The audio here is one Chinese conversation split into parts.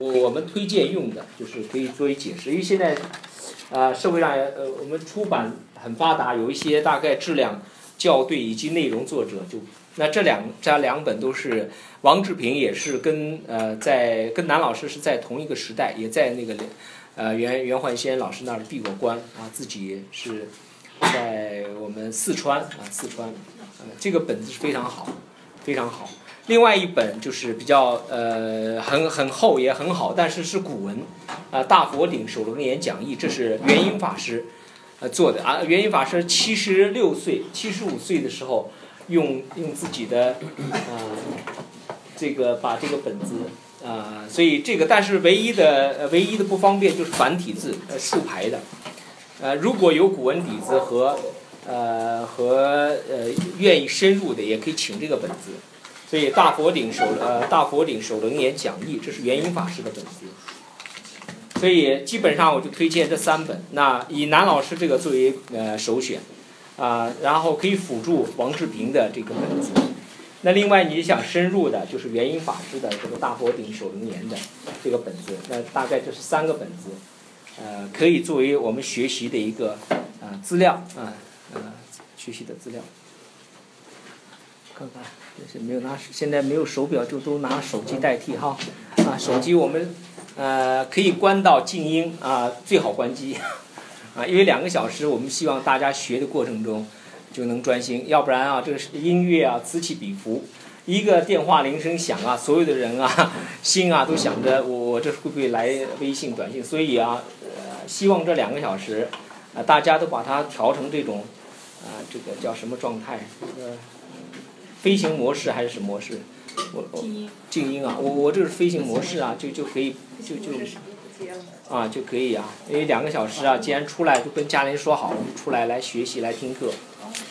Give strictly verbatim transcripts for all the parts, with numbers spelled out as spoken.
我们推荐用的就是可以作为解释，因为现在，呃，社会上呃我们出版很发达，有一些大概质量校对以及内容作者就那这两这两本都是王志平也是跟呃在跟南老师是在同一个时代，也在那个呃袁袁焕先老师那儿闭过关啊，自己是在我们四川啊四川，呃这个本子是非常好，非常好。另外一本就是比较呃很很厚也很好，但是是古文，啊、呃、大佛顶首楞严讲义，这是元英法师呃做的啊。元英法师七十六岁、七十五岁的时候，用用自己的呃这个把这个本子啊、呃，所以这个但是唯一的呃唯一的不方便就是繁体字呃竖排的，呃如果有古文底子和呃和呃愿意深入的，也可以请这个本子。所以大佛顶首呃大佛顶首楞严讲义，这是元英法师的本子。所以基本上我就推荐这三本，那以南老师这个作为呃首选，啊、呃，然后可以辅助王志平的这个本子。那另外你想深入的，就是元英法师的这个大佛顶首楞严的这个本子，那大概这是三个本子，呃，可以作为我们学习的一个呃资料啊呃, 呃学习的资料。看看。就是没有拿，现在没有手表就都拿手机代替哈，啊，手机我们呃可以关到静音啊，最好关机，啊，因为两个小时我们希望大家学的过程中就能专心，要不然啊这个音乐啊此起彼伏，一个电话铃声响啊，所有的人啊心啊都想着我我这会不会来微信短信，所以啊呃希望这两个小时啊大家都把它调成这种啊这个叫什么状态呃。飞行模式还是什么模式？我我静音啊，我我这是飞行模式啊，就就可以就就啊就可以啊，因为两个小时啊，既然出来就跟家人说好，我们出来来学习来听课。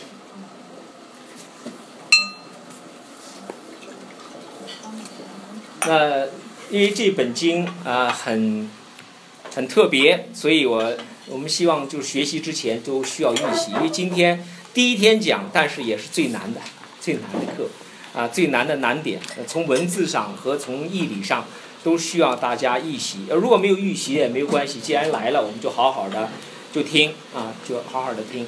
那因为这本经啊、呃、很很特别，所以我我们希望就学习之前都需要预习，因为今天第一天讲，但是也是最难的。最难的课，啊，最难的难点，从文字上和从义理上都需要大家预习。如果没有预习也没有关系，既然来了，我们就好好的就听啊，就好好的听。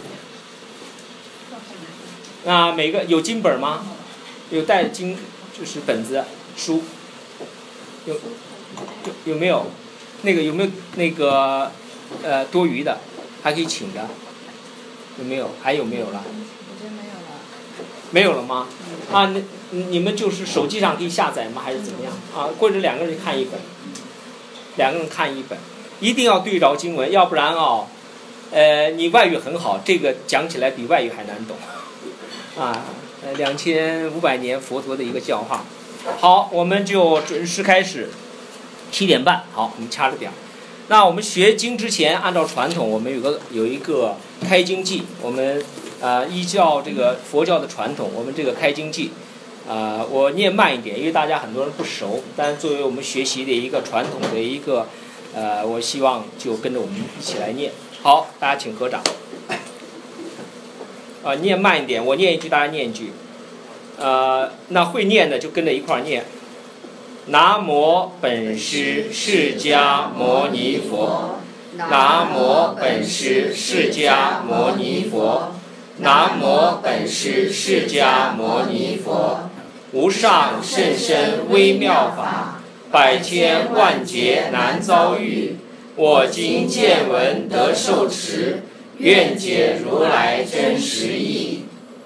那每个有经本吗？有带经就是本子书，有有有没有？那个有没有那个呃多余的，还可以请的？有没有？还有没有了？没有了吗？啊，那你们就是手机上可以下载吗？还是怎么样？啊，或者两个人看一本，两个人看一本，一定要对着经文，要不然哦，呃，你外语很好，这个讲起来比外语还难懂，啊，呃，两千五百年佛陀的一个教化。好，我们就准时开始，七点半。好，我们掐着点儿。那我们学经之前，按照传统，我们有个有一个开经记，我们。呃，依照这个佛教的传统，我们这个开经记，啊、呃，我念慢一点，因为大家很多人不熟，但是作为我们学习的一个传统的一个，呃，我希望就跟着我们一起来念。好，大家请合掌。啊、呃，念慢一点，我念一句，大家念一句。呃，那会念的就跟着一块儿念。南无本师释迦牟尼佛。南无本师释迦牟尼佛。南无本师释迦牟尼佛，无上甚深微妙法，百千万劫难遭遇。我今见闻得受持，愿解如来真实义。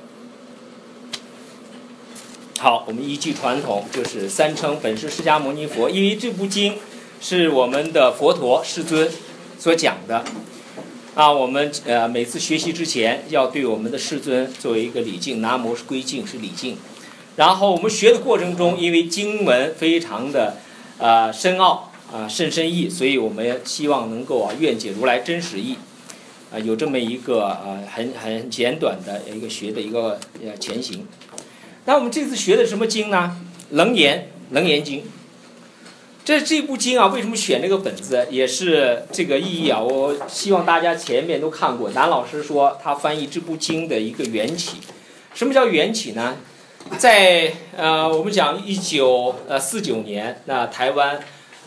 好，我们依据传统，就是三称本师释迦牟尼佛，因为这部经是我们的佛陀世尊所讲的。啊，我们呃每次学习之前要对我们的世尊作为一个礼敬，南无是归敬，是礼敬。然后我们学的过程中，因为经文非常的呃深奥啊、呃、甚深义，所以我们希望能够啊愿解如来真实义，啊、呃、有这么一个呃很很简短的一个学的一个呃前行。那我们这次学的什么经呢？楞严楞严经。这这部经啊，为什么选这个本子，也是这个意义啊。我希望大家前面都看过，南老师说他翻译这部经的一个缘起。什么叫缘起呢？在呃，我们讲一九呃四九年，那台湾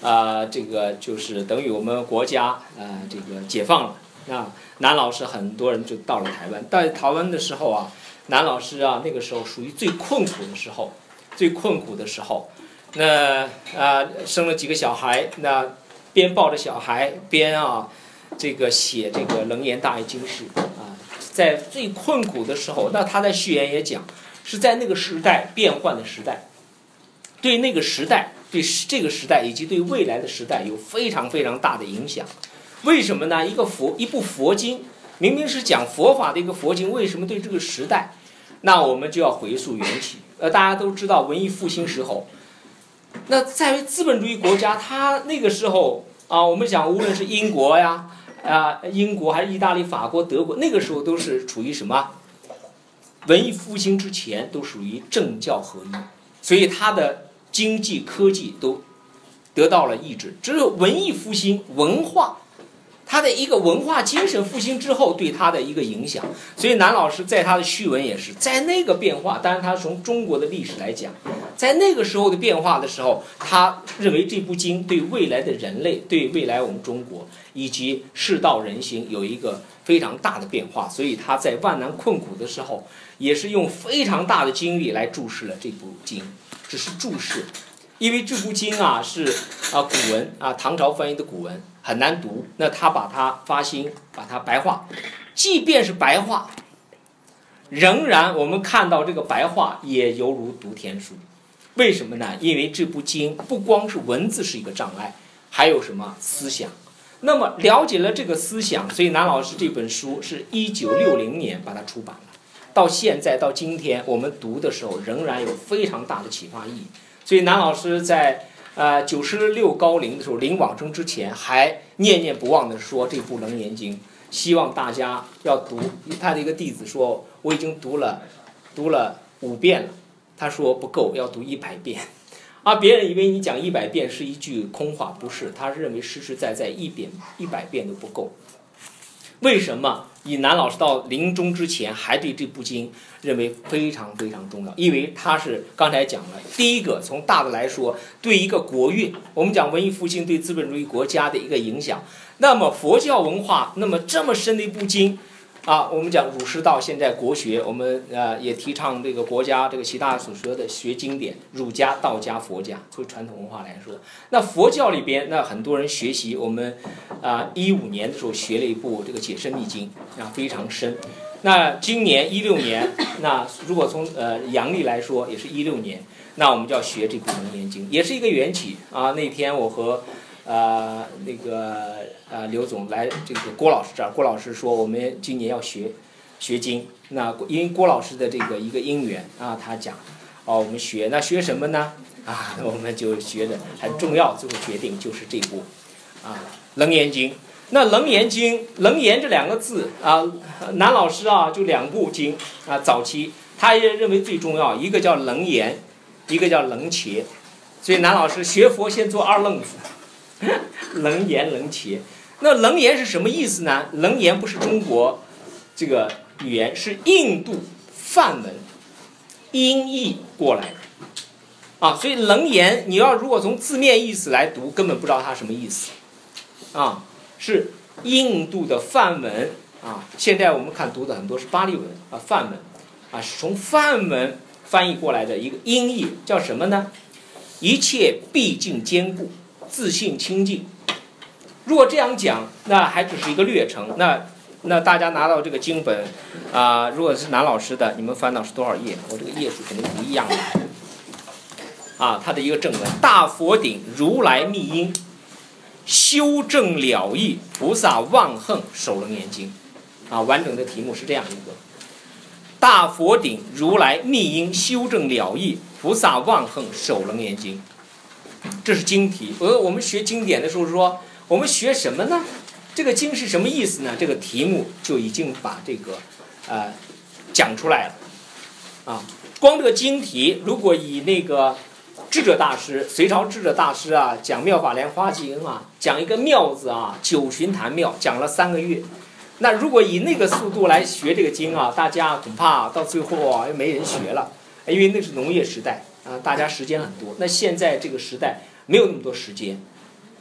呃，这个就是等于我们国家呃这个解放了。啊，南老师很多人就到了台湾，到台湾的时候啊，南老师啊那个时候属于最困苦的时候，最困苦的时候，那啊、呃、生了几个小孩，那边抱着小孩边啊这个写这个《楞严大爱经释》啊，在最困苦的时候，那他在序言也讲，是在那个时代变幻的时代，对那个时代，对这个时代以及对未来的时代有非常非常大的影响。为什么呢？一个佛一部佛经，明明是讲佛法的一个佛经，为什么对这个时代？那我们就要回溯缘起。呃，大家都知道文艺复兴时候，那在于资本主义国家，它那个时候啊，我们讲无论是英国呀，啊英国还是意大利、法国、德国，那个时候都是处于什么？文艺复兴之前都属于政教合一，所以它的经济科技都得到了抑制。只有文艺复兴，文化。他的一个文化精神复兴之后对他的一个影响，所以南老师在他的序文也是在那个变化，当然他从中国的历史来讲，在那个时候的变化的时候，他认为这部经对未来的人类，对未来我们中国以及世道人心有一个非常大的变化，所以他在万难困苦的时候，也是用非常大的精力来注释了这部经，只是注释。因为这部经啊是啊古文啊唐朝翻译的古文很难读，那他把它发心把它白话，即便是白话，仍然我们看到这个白话也犹如读天书。为什么呢？因为这部经不光是文字是一个障碍，还有什么思想。那么了解了这个思想，所以南老师这本书是一九六零年把它出版了，到现在到今天我们读的时候仍然有非常大的启发意义。所以南老师在呃九十六高龄的时候，临往生之前还念念不忘的说这部《楞严经》，希望大家要读。他的一个弟子说我已经读了读了五遍了，他说不够，要读一百遍。啊，别人以为你讲一百遍是一句空话，不是，他认为实实在在一遍一百遍都不够。为什么？以南老师到临终之前还对这部经认为非常非常重要，因为它是刚才讲了，第一个从大的来说，对一个国运，我们讲文艺复兴对资本主义国家的一个影响。那么佛教文化，那么这么深的一部经啊，我们讲儒释道现在国学，我们呃也提倡这个国家这个习大大所说的学经典，儒家、道家、佛家，从传统文化来说，那佛教里边那很多人学习，我们啊一五年的时候学了一部这个解深密经啊，非常深。那今年一六年，那如果从呃阳历来说，也是一六年，那我们就要学这部楞严经，也是一个缘起啊。那天我和呃那个呃刘总来这个郭老师这儿，郭老师说我们今年要学学经，那因为郭老师的这个一个因缘啊，他讲哦我们学，那学什么呢？啊，那我们就学的很重要，最后决定就是这部啊楞严经。那楞严经，楞严这两个字啊，南老师啊就两部经啊，早期他也认为最重要，一个叫楞严，一个叫楞伽，所以南老师学佛先做二愣子。楞严楞伽，那楞严是什么意思呢？楞严不是中国这个语言，是印度梵文音译过来的啊，所以楞严你要如果从字面意思来读，根本不知道它什么意思啊，是印度的梵文啊。现在我们看读的很多是巴利文啊，梵文啊，是从梵文翻译过来的一个音译，叫什么呢？一切毕竟坚固。自信清净，如果这样讲，那还只是一个略称。那那大家拿到这个经本啊、呃，如果是南老师的，你们翻到是多少页？我这个页数肯定不一样的。啊，他的一个正文：大佛顶如来密因，修正了义，菩萨忘横守楞严经。啊，完整的题目是这样一个：大佛顶如来密因，修正了义，菩萨忘横守楞严经。这是经题。而我们学经典的时候说，我们学什么呢？这个经是什么意思呢？这个题目就已经把这个呃讲出来了啊。光这个经题，如果以那个智者大师，隋朝智者大师啊，讲《妙法莲华经》啊，讲一个妙字啊，九旬谈妙，讲了三个月。那如果以那个速度来学这个经啊，大家恐怕到最后啊又没人学了，因为那是农业时代。啊，大家时间很多。那现在这个时代没有那么多时间，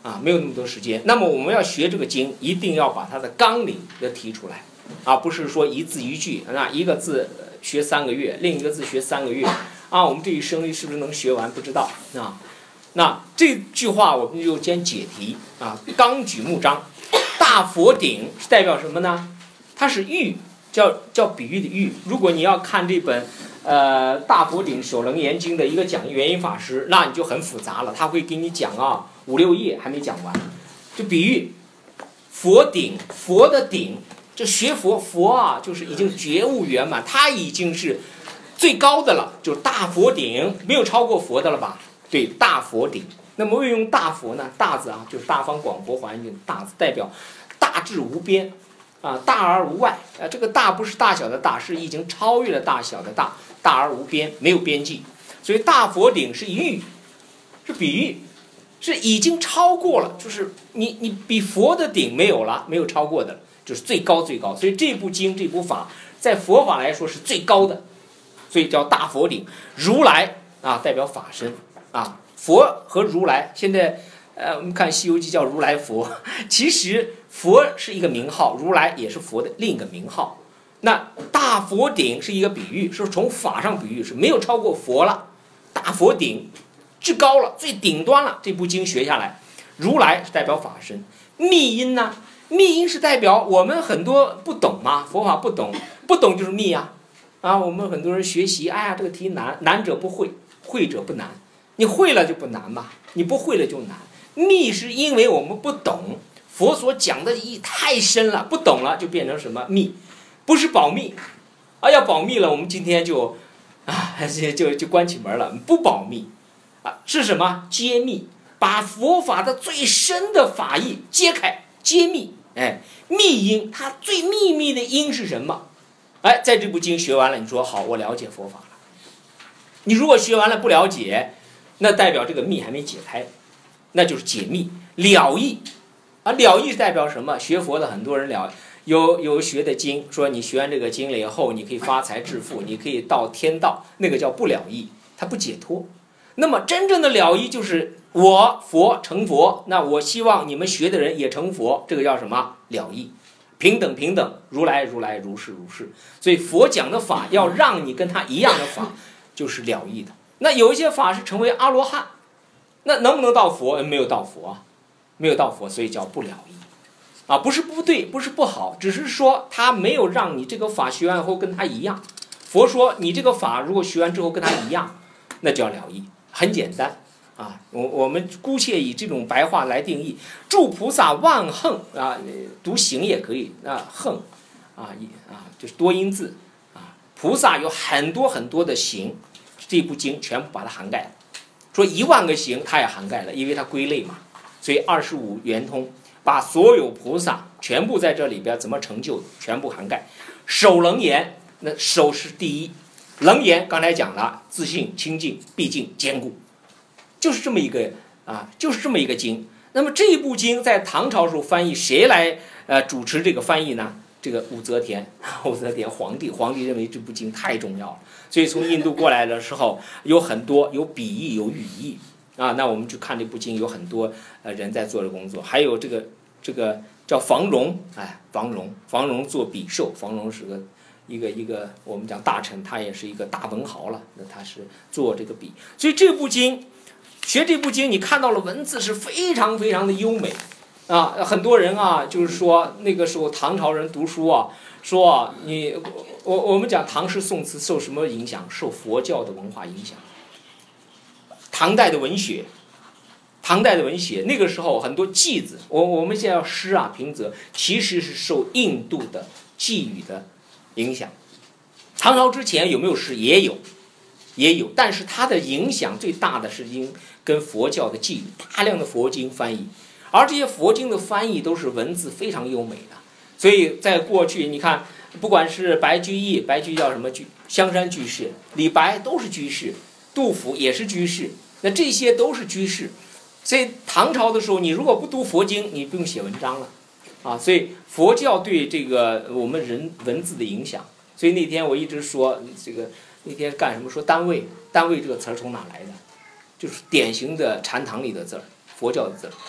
啊，没有那么多时间。那么我们要学这个经，一定要把它的纲领要提出来，啊，不是说一字一句，那一个字学三个月，另一个字学三个月，啊，我们这一生是不是能学完不知道啊。那这句话我们就先解题啊，纲举目张，大佛顶是代表什么呢？它是喻，叫叫比喻的喻。如果你要看这本呃《大佛顶首楞严经》的一个讲义圆音法师，那你就很复杂了，他会给你讲啊五六页还没讲完，就比喻佛顶，佛的顶，这学佛佛啊，就是已经觉悟圆满，他已经是最高的了，就是大佛顶，没有超过佛的了吧？对，大佛顶。那么为用大佛呢？大字啊，就是大方广博华严经大字，代表大智无边啊，大而无外啊。这个大不是大小的大，是已经超越了大小的大，大而无边，没有边际。所以大佛顶是喻，是比喻，是已经超过了，就是你你比佛的顶没有了，没有超过的了，就是最高最高。所以这部经这部法在佛法来说是最高的，所以叫大佛顶。如来啊，代表法身啊。佛和如来，现在呃，我们看《西游记》叫如来佛，其实佛是一个名号，如来也是佛的另一个名号。那大佛顶是一个比喻，是从法上比喻，是没有超过佛了。大佛顶至高了，最顶端了。这部经学下来，如来是代表法身，密因呢？密因是代表我们很多不懂嘛，佛法不懂，不懂就是密啊。啊，我们很多人学习，哎呀，这个题难，难者不会，会者不难。你会了就不难嘛，你不会了就难。密是因为我们不懂，佛所讲的意义太深了，不懂了就变成什么密，不是保密啊，要保密了，我们今天就啊就就关起门了，不保密啊，是什么？揭秘，把佛法的最深的法义揭开，揭秘。哎，密因，它最秘密的因是什么？哎，在这部经学完了，你说好，我了解佛法了。你如果学完了不了解，那代表这个密还没解开，那就是解密了义啊。了义是代表什么？学佛的很多人了，有有学的经说你学完这个经了以后，你可以发财致富，你可以到天道，那个叫不了义，它不解脱。那么真正的了义就是我佛成佛，那我希望你们学的人也成佛，这个叫什么？了义。平等平等，如来如来，如是如是。所以佛讲的法要让你跟他一样的法，就是了义的。那有一些法是成为阿罗汉，那能不能到佛？没有到佛啊，没有到佛，所以叫不了义啊，不是不对，不是不好，只是说他没有让你这个法学完后跟他一样。佛说你这个法如果学完之后跟他一样，那叫了义，很简单啊。我我们姑且以这种白话来定义：诸菩萨万行啊，读行也可以啊，行啊啊就是多音字啊，菩萨有很多很多的行。这部经全部把它涵盖了，说一万个行它也涵盖了，因为它归类嘛，所以二十五圆通把所有菩萨全部在这里边怎么成就全部涵盖。首楞严，那首是第一，楞严刚才讲了，自信清净毕竟坚固，就是这么一个啊，就是这么一个经。那么这一部经在唐朝时候翻译，谁来呃主持这个翻译呢？这个武则天，武则天皇帝，皇帝认为这部经太重要了，所以从印度过来的时候，有很多有笔译有语译啊。那我们去看这部经，有很多呃人在做这工作，还有这个这个叫房荣，哎，房荣，房荣做笔授，房荣是个一个一个我们讲大臣，他也是一个大文豪了，那他是做这个笔，所以这部经，学这部经，你看到了文字是非常非常的优美。啊，很多人啊，就是说那个时候唐朝人读书啊，说啊，你我我们讲唐诗宋词受什么影响？受佛教的文化影响。唐代的文学，唐代的文学那个时候很多偈子，我我们现在要诗啊平仄，其实是受印度的偈语的影响。唐朝之前有没有诗？也有，也有，但是它的影响最大的是因跟佛教的偈语，大量的佛经翻译。而这些佛经的翻译都是文字非常优美的，所以在过去你看，不管是白居易，白居易叫什么居，香山居士，李白都是居士，杜甫也是居士，那这些都是居士。所以唐朝的时候，你如果不读佛经，你不用写文章了，啊，所以佛教对这个我们人文字的影响。所以那天我一直说这个那天干什么？说单位，单位这个词儿从哪来的？就是典型的禅堂里的字儿，佛教的字儿。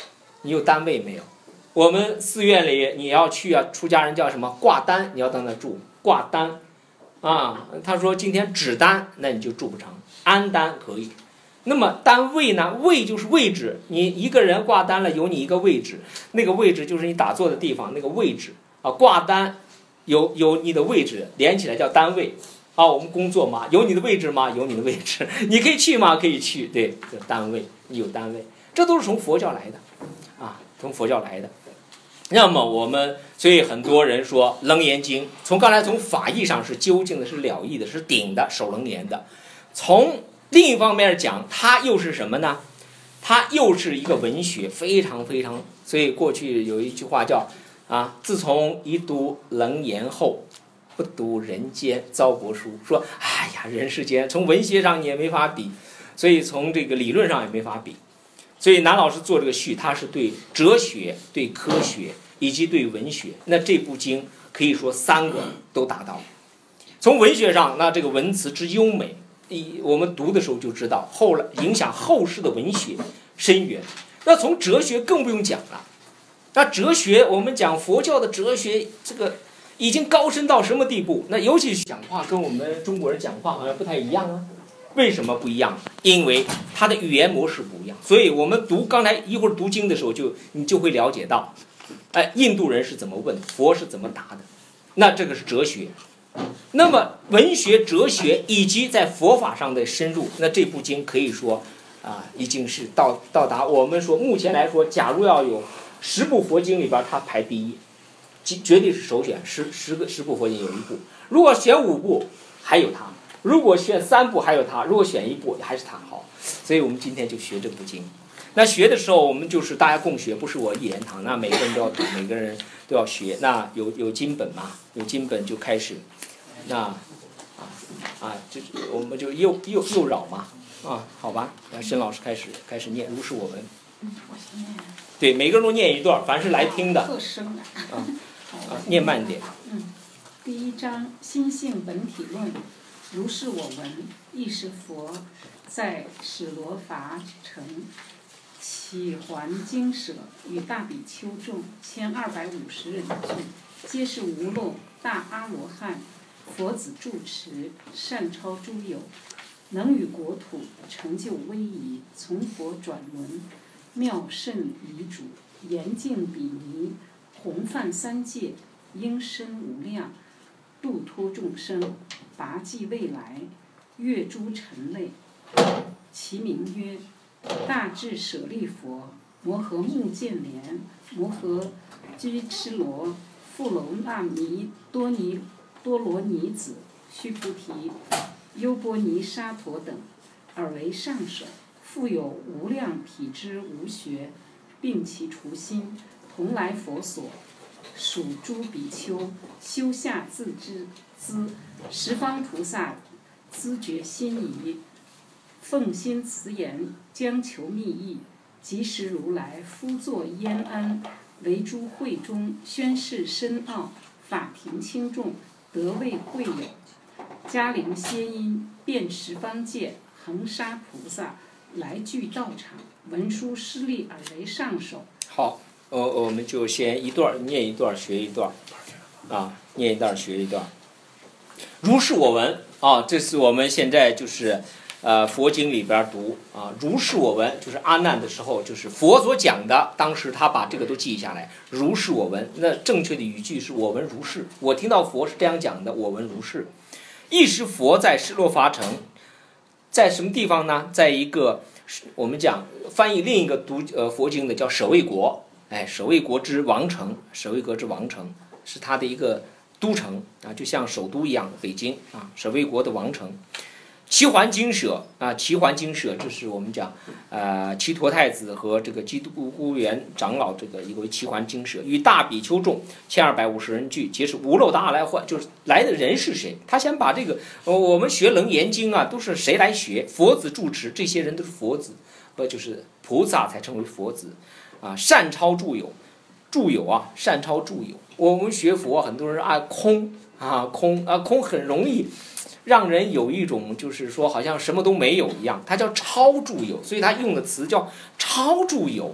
你有单位没有？我们寺院里你要去啊，出家人叫什么挂单，你要到那住挂单啊。他说今天只单，那你就住不成，安单可以。那么单位呢？位就是位置，你一个人挂单了，有你一个位置，那个位置就是你打坐的地方，那个位置啊。挂单有有你的位置连起来叫单位啊。我们工作嘛，有你的位置吗？有你的位置，你可以去吗？可以去，对，这单位你有单位，这都是从佛教来的啊，从佛教来的。那么我们所以很多人说《楞严经》，从刚才从法义上是究竟的，是了义的，是顶的，守楞严的。从另一方面讲，它又是什么呢？它又是一个文学，非常非常。所以过去有一句话叫啊，自从一读楞严后，不读人间糟粕书。说哎呀，人世间从文学上你也没法比，所以从这个理论上也没法比。所以南老师做这个序，他是对哲学、对科学以及对文学，那这部经可以说三个都达到了。从文学上，那这个文辞之优美，我们读的时候就知道，后来影响后世的文学深远。那从哲学更不用讲了。那哲学，我们讲佛教的哲学，这个已经高深到什么地步？那尤其讲话跟我们中国人讲话好像不太一样啊。为什么不一样？因为它的语言模式不一样。所以我们读刚才一会儿读经的时候就，就你就会了解到，哎，印度人是怎么问，佛是怎么答的。那这个是哲学。那么文学、哲学以及在佛法上的深入，那这部经可以说啊，已经是到到达我们说目前来说，假如要有十部佛经里边，它排第一，绝对是首选。十十个十部佛经有一部，如果选五部还有它，如果选三部还有它，如果选一部还是它好。所以我们今天就学这部经。那学的时候，我们就是大家共学，不是我一言堂，那每个人都要读，每个人都要学。那有有经本嘛？有经本就开始。那啊啊，就我们就又又又扰嘛啊，好吧，那申老师开始开始念，如是我闻。 嗯，我先念。 对，每个人都念一段，凡是来听的。 特生啊。 啊，念慢点。 嗯，第一章心性本体论，如是我闻，亦是佛在史罗伐城起还经舍，与大比丘众千二百五十人聚，皆是无漏大阿罗汉。佛子住持，善超诸有，能与国土成就威仪，从佛转轮，妙甚遗嘱，严净比尼，弘范三界，应身无量，度脱众生，拔济未来，越诸尘类。其名曰大智舍利佛、摩诃目犍连、摩诃居痴罗、富楼那弥多尼多罗尼子、须菩提、优波尼沙陀等，尔为上首，复有无量体之无学，并其除心，同来佛所，属诸比丘，修下自知资，十方菩萨资觉心仪，奉心慈言，将求密意，即时如来夫作焉安，为诸会中宣示深奥，法庭轻重，得为会友，嘉陵仙音，遍十方界，恒沙菩萨来具道场，文殊师利而为上首。 好，我我们就先一段念一段学一段，啊，念一段学一段。如是我闻啊，这是我们现在就是呃佛经里边读啊，如是我闻就是阿难的时候，就是佛所讲的，当时他把这个都记下来。如是我闻，那正确的语句是我闻如是，我听到佛是这样讲的，我闻如是。亦是佛在施罗伐城，在什么地方呢？在一个我们讲翻译另一个读呃佛经的叫舍卫国，哎，舍卫国之王城，舍卫国之王城是他的一个都城啊，就像首都一样的北京啊，舍卫国的王城。齐桓经舍啊，齐桓经舍，这是我们讲，呃，齐陀太子和这个基督孤园长老这个一个齐桓经舍，与大比丘众千二百五十人聚，皆是无漏大阿赖幻，就是来的人是谁？他先把这个，呃、我们学楞严经啊，都是谁来学？佛子住持，这些人都是佛子，呃，就是菩萨才称为佛子，啊，善超诸有，诸有啊，善超诸有。我们学佛，很多人按空啊，空啊，空很容易。让人有一种就是说好像什么都没有一样，它叫超诸有，所以它用的词叫超诸有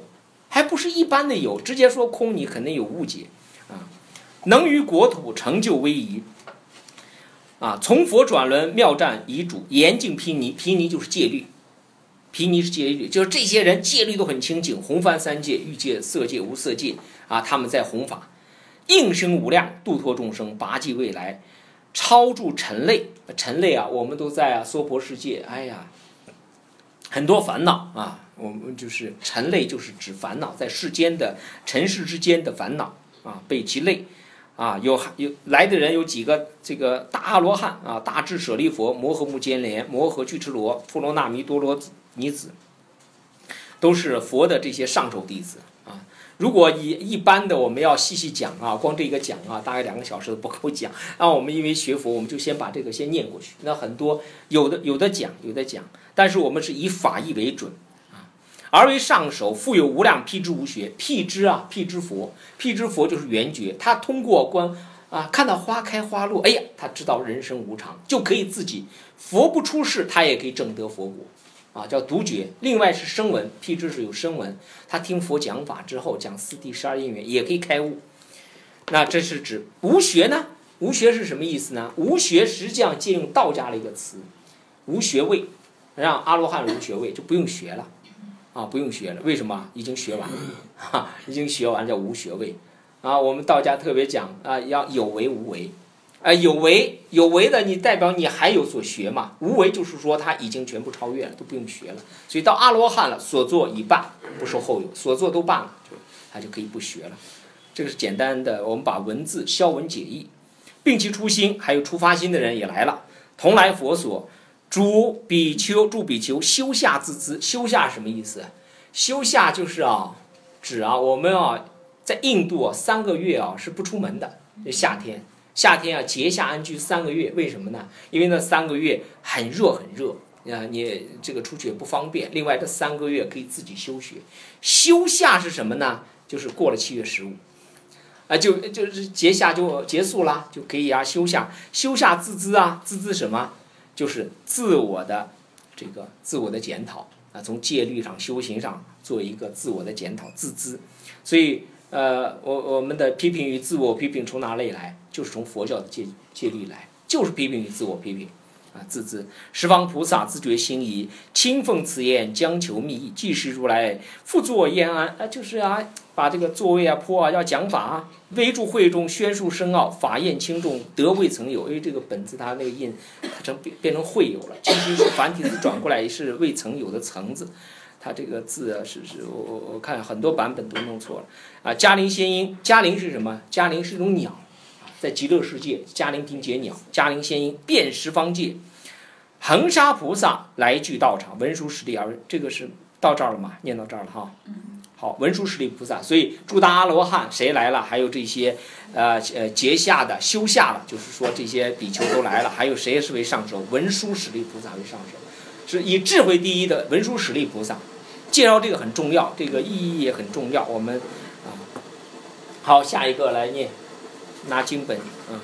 还不是一般的有，直接说空你肯定有误解啊。能于国土成就威仪啊，从佛转轮妙战遗嘱，严禁毗尼，毗尼就是戒律，毗尼是戒律，就是这些人戒律都很清净，红幡三界、欲界、色界、无色界啊，他们在弘法，应生无量，度脱众生，拔济未来，超住尘类。尘类啊，我们都在啊娑婆世界，哎呀，很多烦恼啊，我们就是尘类，就是指烦恼，在世间的尘世之间的烦恼啊，被其累。啊，有有来的人有几个？这个大阿罗汉啊，大智舍利佛、摩诃目犍连、摩诃俱絺罗、富罗那弥多罗尼子，都是佛的这些上首弟子啊。如果以一般的我们要细细讲啊，光这个讲啊，大概两个小时都不够讲。那我们因为学佛，我们就先把这个先念过去。那很多有的有的讲，有的讲，但是我们是以法义为准。而为上首，复有无量辟支无学，辟支啊，辟支佛，辟支佛就是圆觉，他通过观啊，看到花开花落，哎呀，他知道人生无常，就可以自己佛不出世，他也可以证得佛果，啊，叫独觉。另外是声闻，辟支是有声闻，他听佛讲法之后，讲四谛十二因缘，也可以开悟。那这是指无学呢？无学是什么意思呢？无学实际上借用道家的一个词，无学位，让阿罗汉无学位就不用学了。啊，不用学了，为什么？已经学完了，哈、啊，已经学完叫无学位。啊，我们道家特别讲啊，要有为无为，啊，有为有为的，你代表你还有所学嘛？无为就是说他已经全部超越了，都不用学了。所以到阿罗汉了，所作已办，不受后有，所作都办了，就他就可以不学了。这个是简单的，我们把文字消文解义，并其初心，还有出发心的人也来了，同来佛所。主比丘，助比丘修下自资，修下什么意思？修下就是啊，指啊，我们啊，在印度啊，三个月啊是不出门的，夏天，夏天啊结下安居三个月，为什么呢？因为那三个月很热很热啊，你这个出去也不方便。另外这三个月可以自己修学，修下是什么呢？就是过了七月十五。啊，就就是结下就结束了，就可以啊修下，修下自资啊，自资什么？就是自我的这个自我的检讨啊，从戒律上、修行上做一个自我的检讨、自知。所以，呃，我我们的批评与自我批评从哪里来？就是从佛教的戒戒律来，就是批评与自我批评啊，自知。十方菩萨自觉心仪，亲奉此言，将求密意。即是如来复作焉安啊，就是啊，把这个座位啊坡啊要讲法啊。微住会中，宣述深奥，法验轻重，德未曾有。因为这个本子它那个印，它成变变成会有了。其实是繁体字转过来是未曾有的曾字，它这个字啊是是我我我看很多版本都弄错了啊。嘉陵仙音，嘉陵是什么？嘉陵是一种鸟，在极乐世界，嘉陵听解鸟，嘉陵仙音遍十方界，恒沙菩萨来具道场，文殊师利而这个是到这儿了吗？念到这儿了哈。好，文殊师利菩萨，所以诸大阿罗汉谁来了？还有这些，呃呃结下的、修下的，就是说这些比丘都来了。还有谁是为上首？文殊师利菩萨为上首，是以智慧第一的文殊师利菩萨。介绍这个很重要，这个意义也很重要。我们啊，好，下一个来念，拿经本，嗯，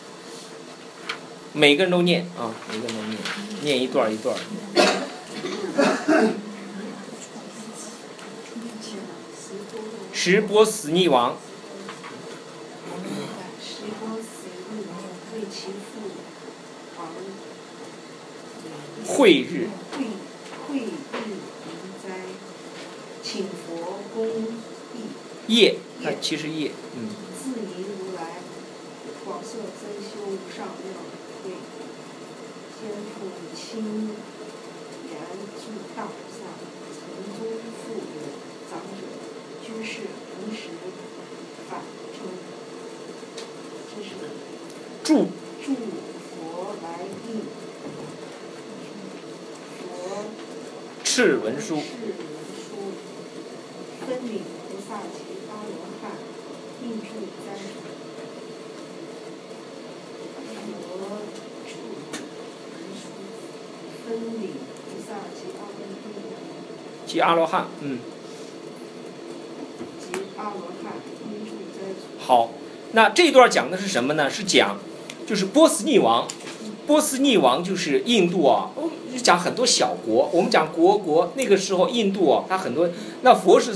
每个人都念啊，每个人都念，念一段一段。十波斯匿王， 十波斯匿王为其父而会日会会日迎灾，请佛公益业，它其实业，嗯。 自迎如来，广设增修无上妙慧，先复亲言助大菩萨，曾宗复有长者。居士同时反称，这是祝祝佛来应，佛敕文书， 敕文书，分领菩萨及阿罗汉，应住灾首。佛敕文书，分领菩萨及阿罗汉， 及阿罗汉，嗯。好，那这段讲的是什么呢？是讲，就是波斯匿王，波斯匿王就是印度啊，讲很多小国。我们讲国国那个时候，印度啊，它很多，那佛是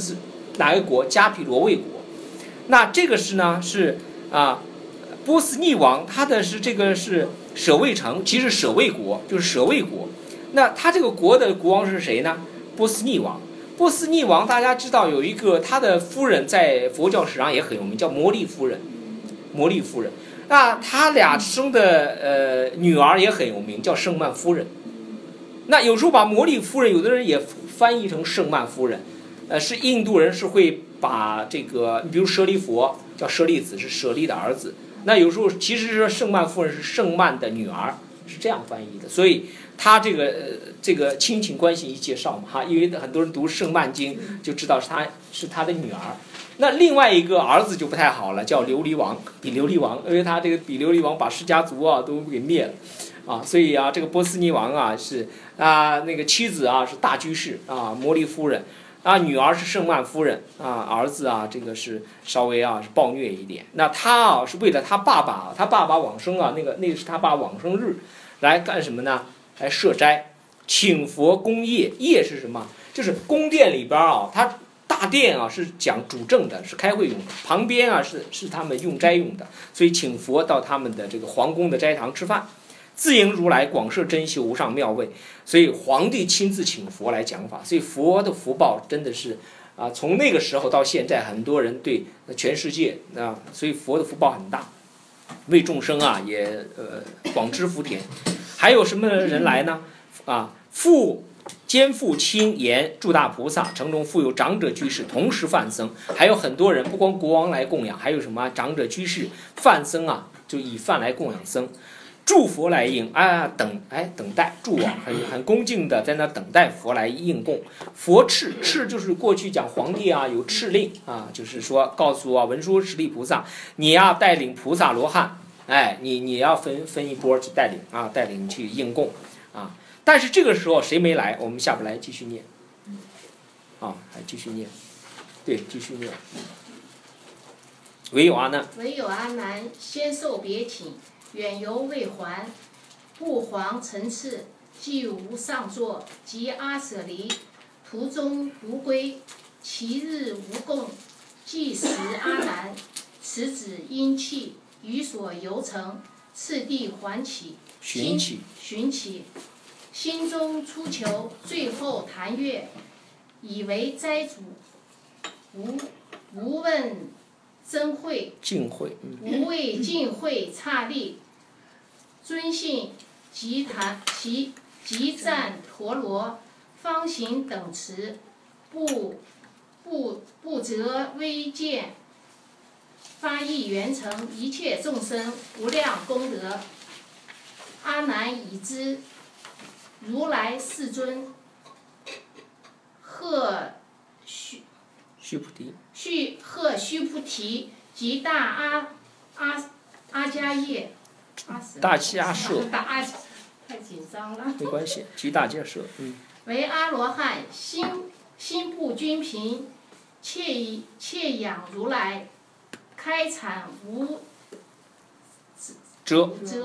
哪个国？迦毗罗卫国。那这个是呢是啊，波斯匿王他的是这个是舍卫城，其实舍卫国就是舍卫国。那他这个国的国王是谁呢？波斯匿王。波斯匿王大家知道有一个他的夫人在佛教史上也很有名，叫摩利夫人。摩利夫人，那他俩生的呃女儿也很有名，叫圣曼夫人。那有时候把摩利夫人，有的人也翻译成圣曼夫人，呃，是印度人是会把这个，比如舍利佛叫舍利子，是舍利的儿子。那有时候其实是圣曼夫人是圣曼的女儿，是这样翻译的。所以他这个、呃、这个亲情关系一介绍嘛哈，因为很多人读圣曼经就知道是他是他的女儿。那另外一个儿子就不太好了，叫琉璃王，比琉璃王，因为他这个比琉璃王把释迦族啊都给灭了。啊，所以啊，这个波斯匿王啊是啊，那个妻子啊是大居士啊，摩利夫人啊，女儿是圣曼夫人啊，儿子啊这个是稍微啊是暴虐一点。那他啊是为了他爸爸，他爸爸往生啊，那个那个是他爸往生日，来干什么呢？来设斋，请佛供业。业是什么？就是宫殿里边啊，他大殿啊是讲主政的，是开会用的，旁边啊是是他们用斋用的，所以请佛到他们的这个皇宫的斋堂吃饭。自迎如来广设珍馐无上妙味，所以皇帝亲自请佛来讲法，所以佛的福报真的是啊，从那个时候到现在，很多人对全世界啊，所以佛的福报很大，为众生啊也呃广施福田。还有什么人来呢？啊，父肩负亲言诸大菩萨，城中复有长者居士，同时梵僧，还有很多人，不光国王来供养，还有什么长者居士、梵僧啊，就以饭来供养僧。祝佛来应啊，等哎等待祝啊，很很恭敬的在那等待佛来应供。佛敕敕就是过去讲皇帝啊有敕令啊，就是说告诉啊文殊师利菩萨，你要带领菩萨罗汉，哎你你要分分一波去带领啊，带领去应供啊。但是这个时候谁没来？我们下不来继续念啊，还继续念，对，继续念。唯有阿难， 唯有阿难先受别请。远游未还，不遑尘次，既无上座，即阿舍离。途中独归，其日无供，即食阿难。此子因气，于所游成，次第还起， 寻起， 寻起，心中出求，最后谈悦，以为斋主，无无问。真会， 尽会， 无畏尽会刹力，尊信即谈其即赞陀罗，方行等持，不不不择微见，发意圆成一切众生无量功德。阿难已知，如来世尊，贺须。 须菩提， 须贺须菩提及大阿阿阿迦叶， 大迦舍， 大阿太紧张了。 没关系，及大迦舍，嗯。 为阿罗汉，心心不均贫，切切仰如来，开阐无遮遮，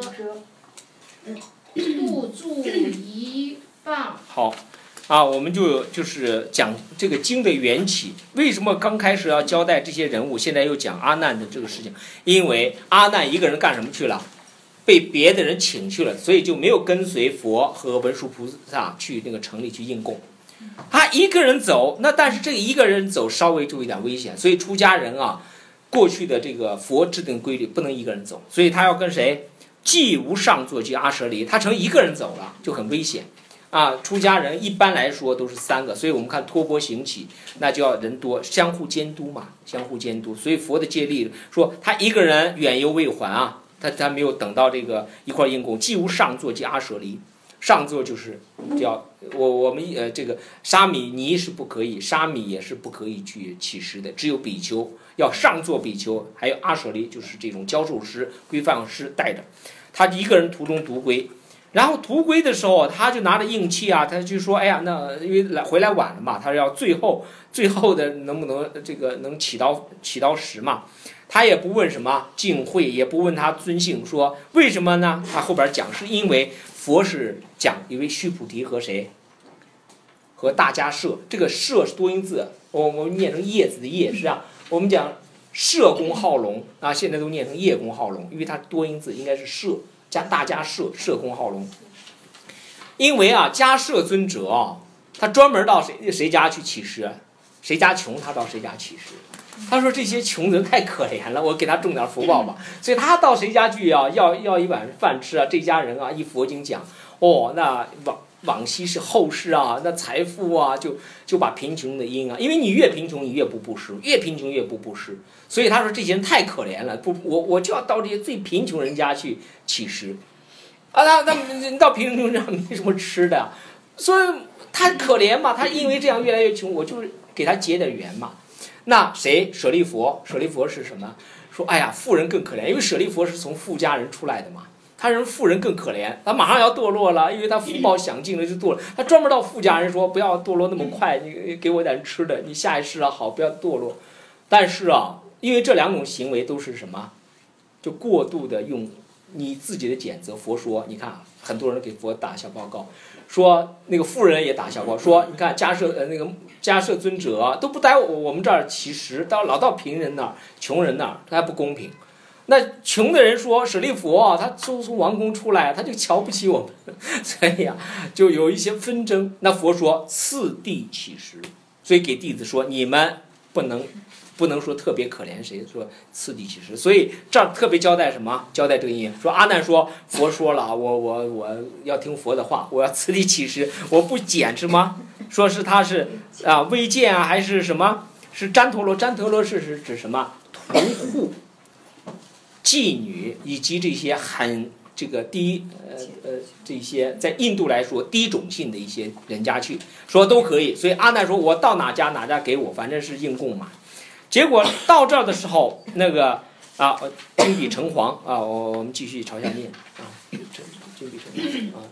度住一棒。 好。啊，我们就就是讲这个经的缘起，为什么刚开始要交代这些人物，现在又讲阿难的这个事情？因为阿难一个人干什么去了？被别的人请去了，所以就没有跟随佛和文殊菩萨去那个城里去应供。他一个人走，那但是这一个人走稍微就有点危险，所以出家人啊，过去的这个佛制定规律不能一个人走，所以他要跟谁？既无上座即阿舍离，他成一个人走了就很危险。啊，出家人一般来说都是三个，所以我们看托钵行起，那就要人多，相互监督嘛，相互监督。所以佛的戒律说，他一个人远游未还啊，他他没有等到这个一块应供，既无上座即阿舍离。上座就是叫我我们呃这个沙弥尼是不可以，沙弥也是不可以去乞食的，只有比丘要上座比丘，还有阿舍离就是这种教授师、规范师带着，他一个人途中独归。然后途归的时候，他就拿着硬气啊，他就说：“哎呀，那因为来回来晚了嘛，他要最后最后的能不能这个能起到起到时嘛？”他也不问什么敬会，也不问他尊姓，说为什么呢？他后边讲是因为佛是讲，因为须菩提和谁？和和大家社，这个社是多音字，我我们念成叶子的叶，实际上我们讲社公好龙啊，现在都念成叶公好龙，因为它多音字应该是社加大家社，社公好龙。因为啊，家社尊者啊，他专门到谁谁家去乞食，谁家穷他到谁家乞食。他说这些穷人太可怜了，我给他种点福报吧。所以他到谁家去啊，要要一碗饭吃啊。这家人啊，一佛经讲，哦，那往往昔是后世啊，那财富啊，就就把贫穷的因啊，因为你越贫穷，你越不布施，越贫穷越不布施。所以他说这些人太可怜了，不，我我就要到这些最贫穷人家去乞食。啊，他他到贫穷人家没什么吃的，所以他可怜嘛，他因为这样越来越穷，我就是给他结点缘嘛。那谁？舍利佛，舍利佛是什么？说，哎呀，富人更可怜，因为舍利佛是从富家人出来的嘛。他人富人更可怜，他马上要堕落了，因为他福报享尽了就堕落。他专门到富家人说，不要堕落那么快，你给我点吃的，你下一世啊好，不要堕落。但是啊，因为这两种行为都是什么？就过度的用你自己的谴责。佛说，你看很多人给佛打小报告，说那个富人也打小报告，说你看迦摄呃那个迦摄尊者都不来我们这儿乞食，到老到贫人那儿、穷人那儿，他还不公平。那穷的人说舍利佛啊，他从从王宫出来，他就瞧不起我们，所以啊，就有一些纷争。那佛说次第乞食，所以给弟子说你们不能。不能说特别可怜谁，说次第乞食，所以这儿特别交代什么？交代这个因缘。说阿难说，佛说了，我我我要听佛的话，我要次第乞食，我不捡什么？说是他是啊微贱啊，还是什么？是旃陀罗？旃陀罗是是指什么？屠户、妓女以及这些很这个低呃呃这些在印度来说低种姓的一些人家去，说都可以。所以阿难说，我到哪家哪家给我，反正是应供嘛。结果到这儿的时候，那个啊，金笔橙黄啊，我我们继续朝下念啊，金笔橙黄啊。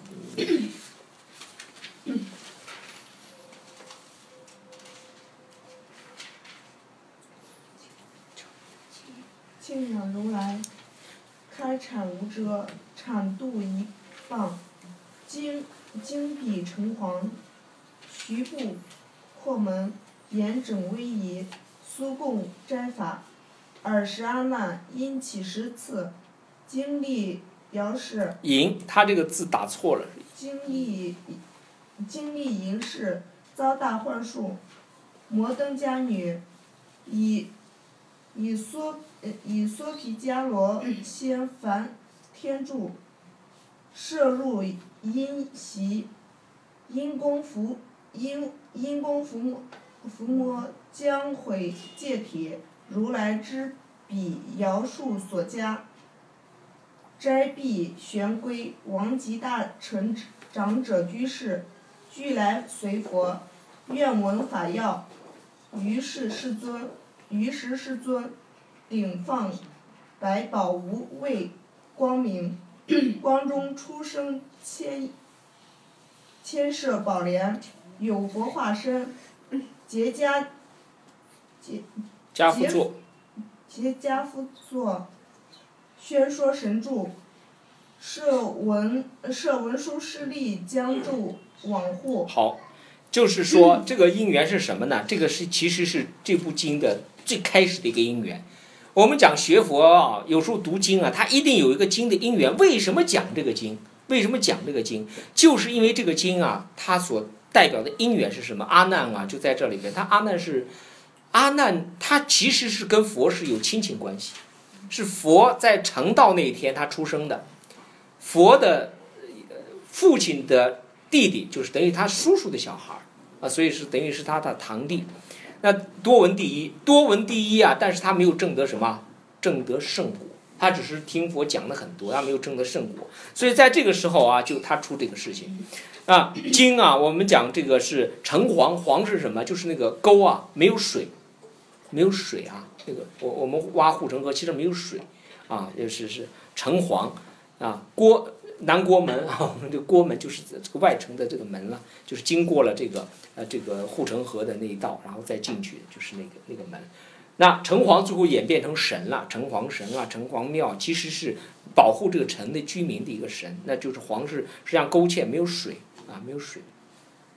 敬仰如来，开阐无遮，阐度一放，金金笔橙黄，徐步阔门，严整威仪。苏共斋法，尔时阿难因起食次，经历姚氏。 淫，他这个字打错了。 经历经历淫事，遭大幻术，摩登伽女，以以梭以梭皮迦罗先梵天柱，摄入阴习，因功服因因功伏魔伏魔。将毁戒帖，如来之彼姚树所加，斋毕玄归，王及大臣长者居士，俱来随佛，愿闻法要。于是世尊，于时世尊，顶放百宝无畏光明，光中出生千千舍宝莲，有佛化身，结跏。 家父作， 结跏趺坐，宣说神助，设文设文殊师利将助往护。 好，就是说这个因缘是什么呢？这个是其实是这部经的最开始的一个因缘。我们讲学佛啊，有时候读经啊，它一定有一个经的因缘。为什么讲这个经？为什么讲这个经？就是因为这个经啊，它所代表的因缘是什么？阿难啊，就在这里边。他阿难是。阿难他其实是跟佛是有亲情关系，是佛在成道那一天他出生的，佛的父亲的弟弟就是等于他叔叔的小孩啊，所以是等于是他的堂弟。那多闻第一，多闻第一啊，但是他没有证得什么？证得圣果，他只是听佛讲了很多，他没有证得圣果。所以在这个时候啊，就他出这个事情。啊，经啊，我们讲这个是橙黄，黄是什么？就是那个沟啊，没有水。没有水啊，这个我我们挖护城河其实没有水，啊，就是是城隍啊，郭南郭门啊，我们这个郭门就是这个外城的这个门了，就是经过了这个呃这个护城河的那一道，然后再进去就是那个那个门。那城隍最后演变成神了，城隍神啊，城隍庙其实是保护这个城的居民的一个神，那就是皇是实际上勾芡没有水啊，没有水。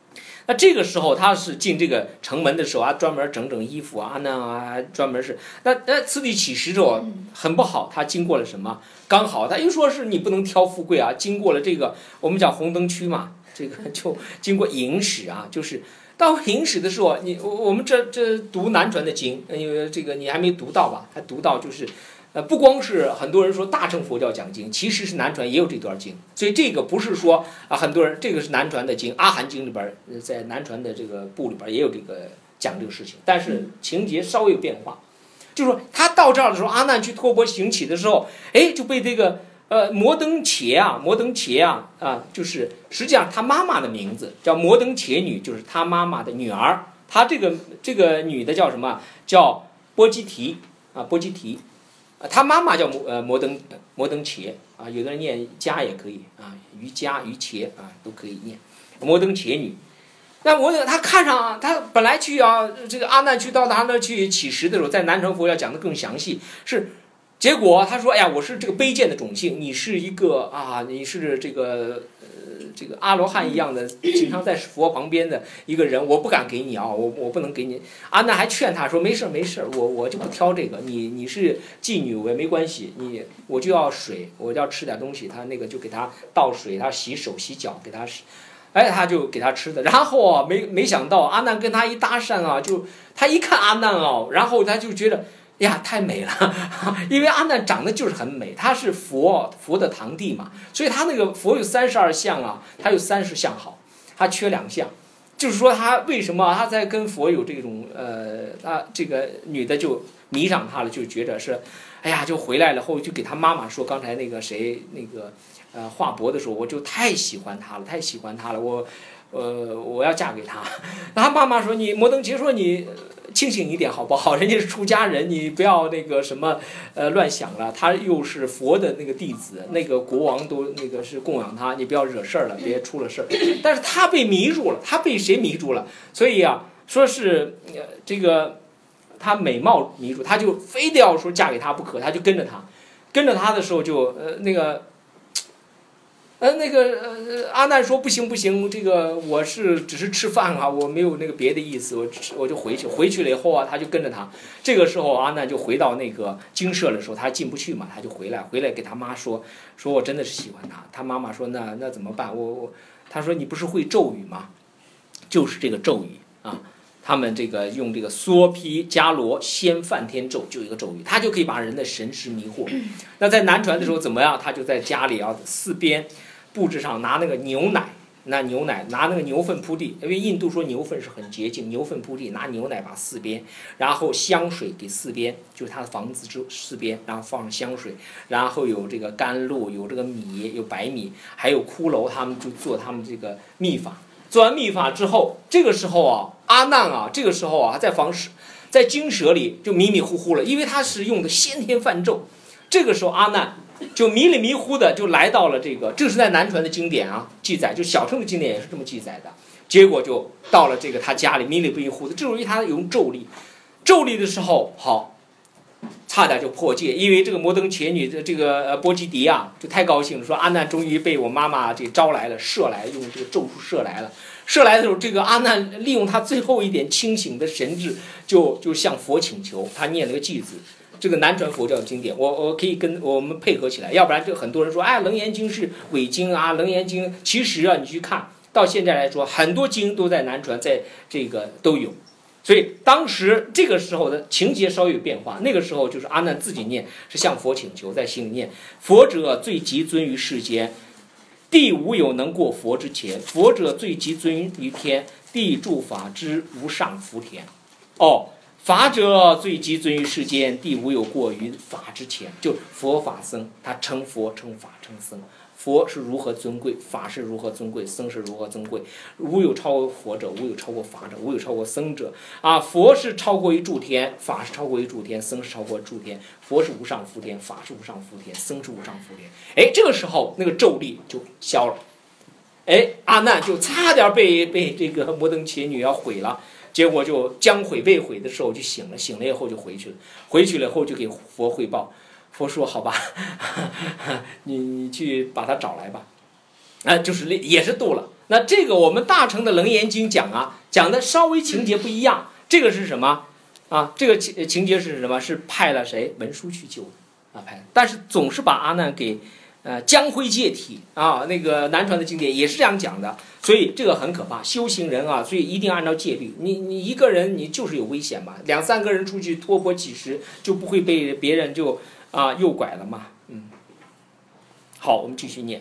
那这个时候他是进这个城门的时候啊，专门整整衣服啊，阿难啊，专门是那那次第起时之后很不好，他经过了什么？刚好他又说是你不能挑富贵啊，经过了这个我们讲红灯区嘛，这个就经过营史啊，就是到营史的时候，你我们这这读南传的经，因为这个你还没读到吧？还读到就是。呃，不光是很多人说大乘佛教讲经，其实是南传也有这段经，所以这个不是说啊，很多人这个是南传的经，阿含经里边，在南传的这个部里边也有这个讲这个事情，但是情节稍微有变化，就是说他到这儿的时候，阿难去托钵行乞的时候，哎，就被这个呃摩登伽啊，摩登伽啊啊，就是实际上他妈妈的名字叫摩登伽女，就是他妈妈的女儿，他这个这个女的叫什么？叫波基提啊，波基提。他妈妈叫摩呃摩登摩登伽啊，有的人念伽也可以啊，于伽于伽啊都可以念，摩登伽女。那摩登他看上他本来去啊，这个阿难去到他那去乞食的时候，在南传佛教讲的更详细，是结果他说哎呀，我是这个卑贱的种姓，你是一个啊，你是这个呃这个阿罗汉一样的，经常在佛旁边的一个人，我不敢给你啊，我我不能给你。阿难还劝他说没事没事，我我就不挑这个，你你是妓女我也没关系，你我就要水，我就要吃点东西，他那个就给他倒水，他洗手洗脚给他。哎，他就给他吃的，然后啊，没没想到阿难跟他一搭讪啊，就他一看阿难啊，然后他就觉得呀太美了，因为阿难长得就是很美，他是佛佛的堂弟嘛，所以他那个佛有三十二相啊，他有三十相好，他缺两项，就是说他为什么他在跟佛有这种呃，他这个女的就迷上他了，就觉得是，哎呀就回来了后就给他妈妈说刚才那个谁那个。呃，华伯的时候，我就太喜欢他了，太喜欢他了，我，呃，我要嫁给他。然后妈妈说：“你摩登伽说你清醒一点好不好？人家是出家人，你不要那个什么，呃，乱想了。他又是佛的那个弟子，那个国王都那个是供养他，你不要惹事儿了，别出了事儿。但是他被迷住了，他被谁迷住了？所以啊，说是呃这个他美貌迷住，他就非得要说嫁给他不可，他就跟着他，跟着他的时候就呃那个。”呃，那个呃，阿难说不行不行，这个我是只是吃饭啊，我没有那个别的意思，我我就回去。回去了以后啊，他就跟着他。这个时候阿难就回到那个精舍的时候，他进不去嘛，他就回来，回来给他妈说，说我真的是喜欢他。他妈妈说那那怎么办？我我，他说你不是会咒语吗？就是这个咒语啊，他们这个用这个梭毗迦罗先梵天咒，就一个咒语，他就可以把人的神识迷惑。那在南传的时候怎么样？他就在家里啊四边。布置上拿那个牛奶，拿牛奶拿那个牛粪铺地，因为印度说牛粪是很洁净，牛粪铺地，拿牛奶把四边，然后香水给四边，就是他的房子之四边，然后放上香水，然后有这个甘露，有这个米，有白米，还有骷髅，他们就做他们这个秘法。做完秘法之后，这个时候啊，阿难啊，这个时候啊，在房室，在精舍里就迷迷糊糊了，因为他是用的先天梵咒。这个时候阿难。就迷里迷糊的就来到了这个，这是在南传的经典啊记载，就小乘的经典也是这么记载的。结果就到了这个他家里迷里迷糊的，这由于他用咒力，咒力的时候好，差点就破戒，因为这个摩登伽女的这个呃波基迪啊，就太高兴了，说阿难终于被我妈妈这招来了，射来用这个咒术射来了。射来的时候，这个阿难利用他最后一点清醒的神智，就就向佛请求，他念了个偈子。这个南传佛教的经典，我我可以跟我们配合起来，要不然就很多人说，哎，楞严经是伪经啊，楞严经其实啊，你去看到现在来说，很多经都在南传，在这个都有，所以当时这个时候的情节稍微有变化，那个时候就是阿难自己念，是向佛请求，在心里念，佛者最极尊于世间，地无有能过佛之前，佛者最极尊于天，地诸法之无上福田。哦。法者最极尊于世间，地无有过于法之前。就佛法僧，他称佛称法称僧，佛是如何尊贵，法是如何尊贵，僧是如何尊贵，无有超过佛者，无有超过法者，无有超过僧者啊！佛是超过于诸天，法是超过于诸天，僧是超过诸天，佛是无上福田，法是无上福田，僧是无上福田。哎，这个时候那个咒力就消了，哎，阿难就差点被被这个摩登伽女要毁了。结果就将毁被毁的时候就醒了，醒了以后就回去了，回去了以后就给佛汇报，佛说好吧，你你去把他找来吧，啊，就是也是度了那这个我们大乘的楞严经讲啊，讲的稍微情节不一样。这个是什么啊？这个情情节是什么？是派了谁文殊去救的啊？派，但是总是把阿难给呃将灰借体啊。那个南传的经典也是这样讲的，所以这个很可怕。修行人啊，所以一定要按照戒律。你你一个人你就是有危险嘛，两三个人出去托钵乞食，就不会被别人就啊诱拐了嘛。嗯，好，我们继续念。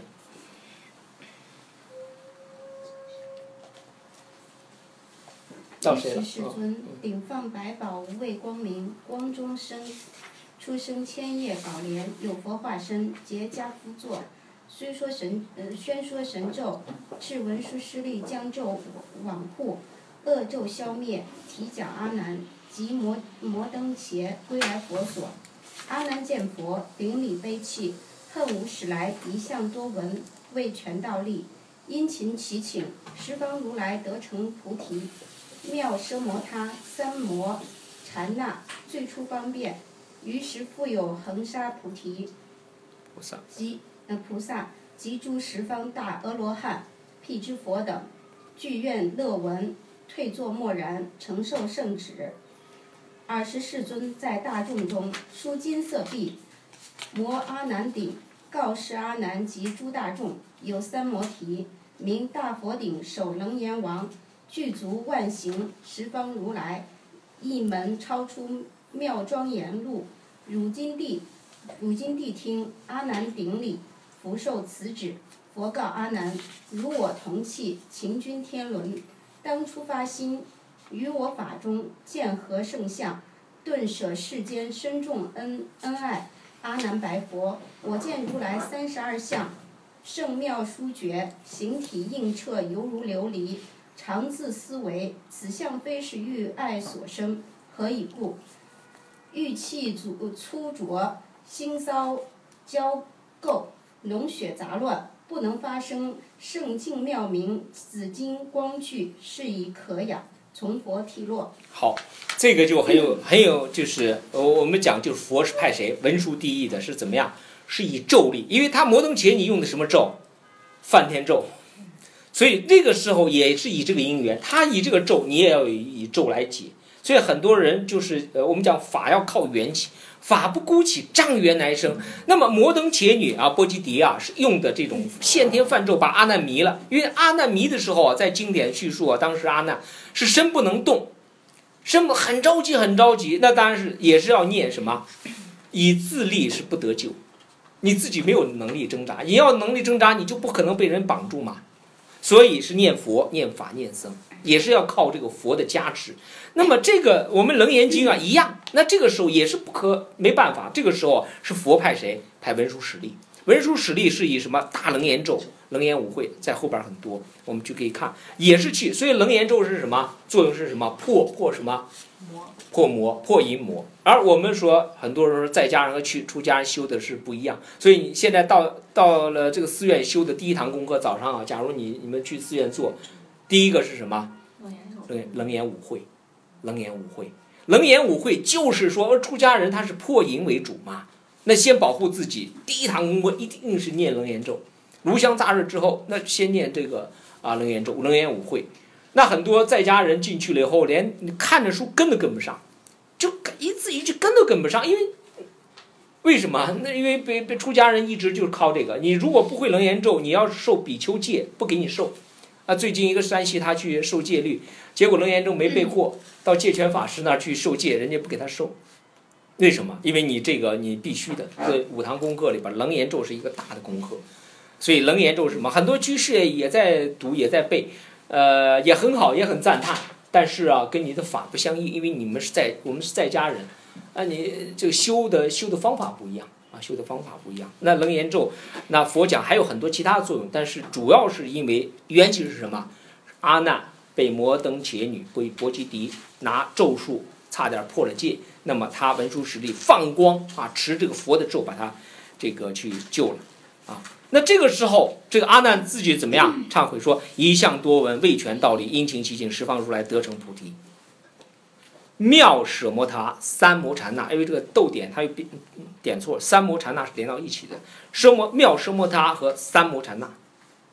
到谁了？ 世尊，顶放百宝，无畏光明，光中生出生千叶宝莲，有佛化身，结跏趺坐。虽说神呃宣说神咒，敕文殊师利将咒往护，恶咒消灭，提脚阿难及摩摩登伽归来佛所。阿难见佛，顶礼悲泣，恨无始来一向多闻，为权道力，殷勤祈请，十方如来得成菩提。妙奢摩他三摩禅那最初方便，于时复有恒沙菩提菩萨及呃菩萨及诸十方大阿罗汉、辟支佛等，具愿乐闻，退坐默然，承受圣旨。尔时世尊在大众中书金色壁，摩阿难顶，告示阿难及诸大众，有三摩提，名大佛顶首楞严王。具足万行，十方如来，一门超出妙庄严路。汝今谛，汝今谛听，阿难顶礼，福受此旨。佛告阿难：如我同契，勤君天伦，当初发心，于我法中见何圣相，顿舍世间深重恩恩爱。阿难白佛：我见如来三十二相，圣妙殊绝，形体映彻，犹如琉璃。常自思维，此相非是欲爱所生，何以故？欲气阻粗浊，心骚交垢，脓血杂乱，不能发生圣境妙明，紫金光具，是以可养。从佛体落。 好，这个就很有很有，就是呃我们讲就是佛是派谁文殊第一的，是怎么样？是以咒力，因为他摩登伽你用的什么咒？梵天咒。所以那个时候也是以这个因缘，他以这个咒，你也要以咒来解。所以很多人就是呃，我们讲法要靠缘起，法不孤起，障缘来生。那么摩登伽女啊，波吉迪啊，是用的这种先天梵咒把阿难迷了。因为阿难迷的时候啊，在经典叙述啊，当时阿难是身不能动，身不很着急很着急，那当然是也是要念什么，以自力是不得救，你自己没有能力挣扎，你要能力挣扎，你就不可能被人绑住嘛。所以是念佛、念法、念僧，也是要靠这个佛的加持。那么这个我们楞严经啊一样，那这个时候也是不可没办法，这个时候是佛派谁？派文殊师利。文殊师利是以什么大楞严咒、楞严五会，在后边很多，我们就可以看，也是去。所以楞严咒是什么作用？是什么？破破什么？破魔，破淫魔。而我们说，很多人说在家人和去出家人修的是不一样。所以你现在到到了这个寺院修的第一堂功课，早上啊，假如你你们去寺院做，第一个是什么？楞楞严五会，楞严五会，楞严五会就是说，出家人他是破淫为主嘛。那先保护自己，第一堂功课一定是念楞严咒。炉香炸热之后，那先念这个啊楞严咒，楞严五会。那很多在家人进去了以后，连看着书跟都跟不上，就一字一句跟都跟不上，因为为什么？那因为被被出家人一直就是靠这个。你如果不会楞严咒，你要是受比丘戒，不给你受。啊，最近一个山西他去受戒律，结果楞严咒没备货，到戒权法师那儿去受戒，人家不给他受。为什么？因为你这个你必须的，这五堂功课里边楞严咒是一个大的功课，所以楞严咒是什么？很多居士也在读，也在背。呃，也很好，也很赞叹，但是啊，跟你的法不相应，因为你们是在我们是在家人，啊，你这个修的修的方法不一样啊，修的方法不一样。那楞严咒，那佛讲还有很多其他的作用，但是主要是因为缘起是什么？阿难被摩登伽女归波吉迪拿咒术差点破了戒，那么他文殊师利放光啊，持这个佛的咒把他这个去救了啊。那这个时候，这个阿难自己怎么样忏悔说：一向多闻，未全道理，殷勤祈请，十方如来得成菩提。妙舍摩他三摩禅那，因为这个逗点它又点错，三摩禅那是连到一起的。舍摩妙舍摩他和三摩禅那，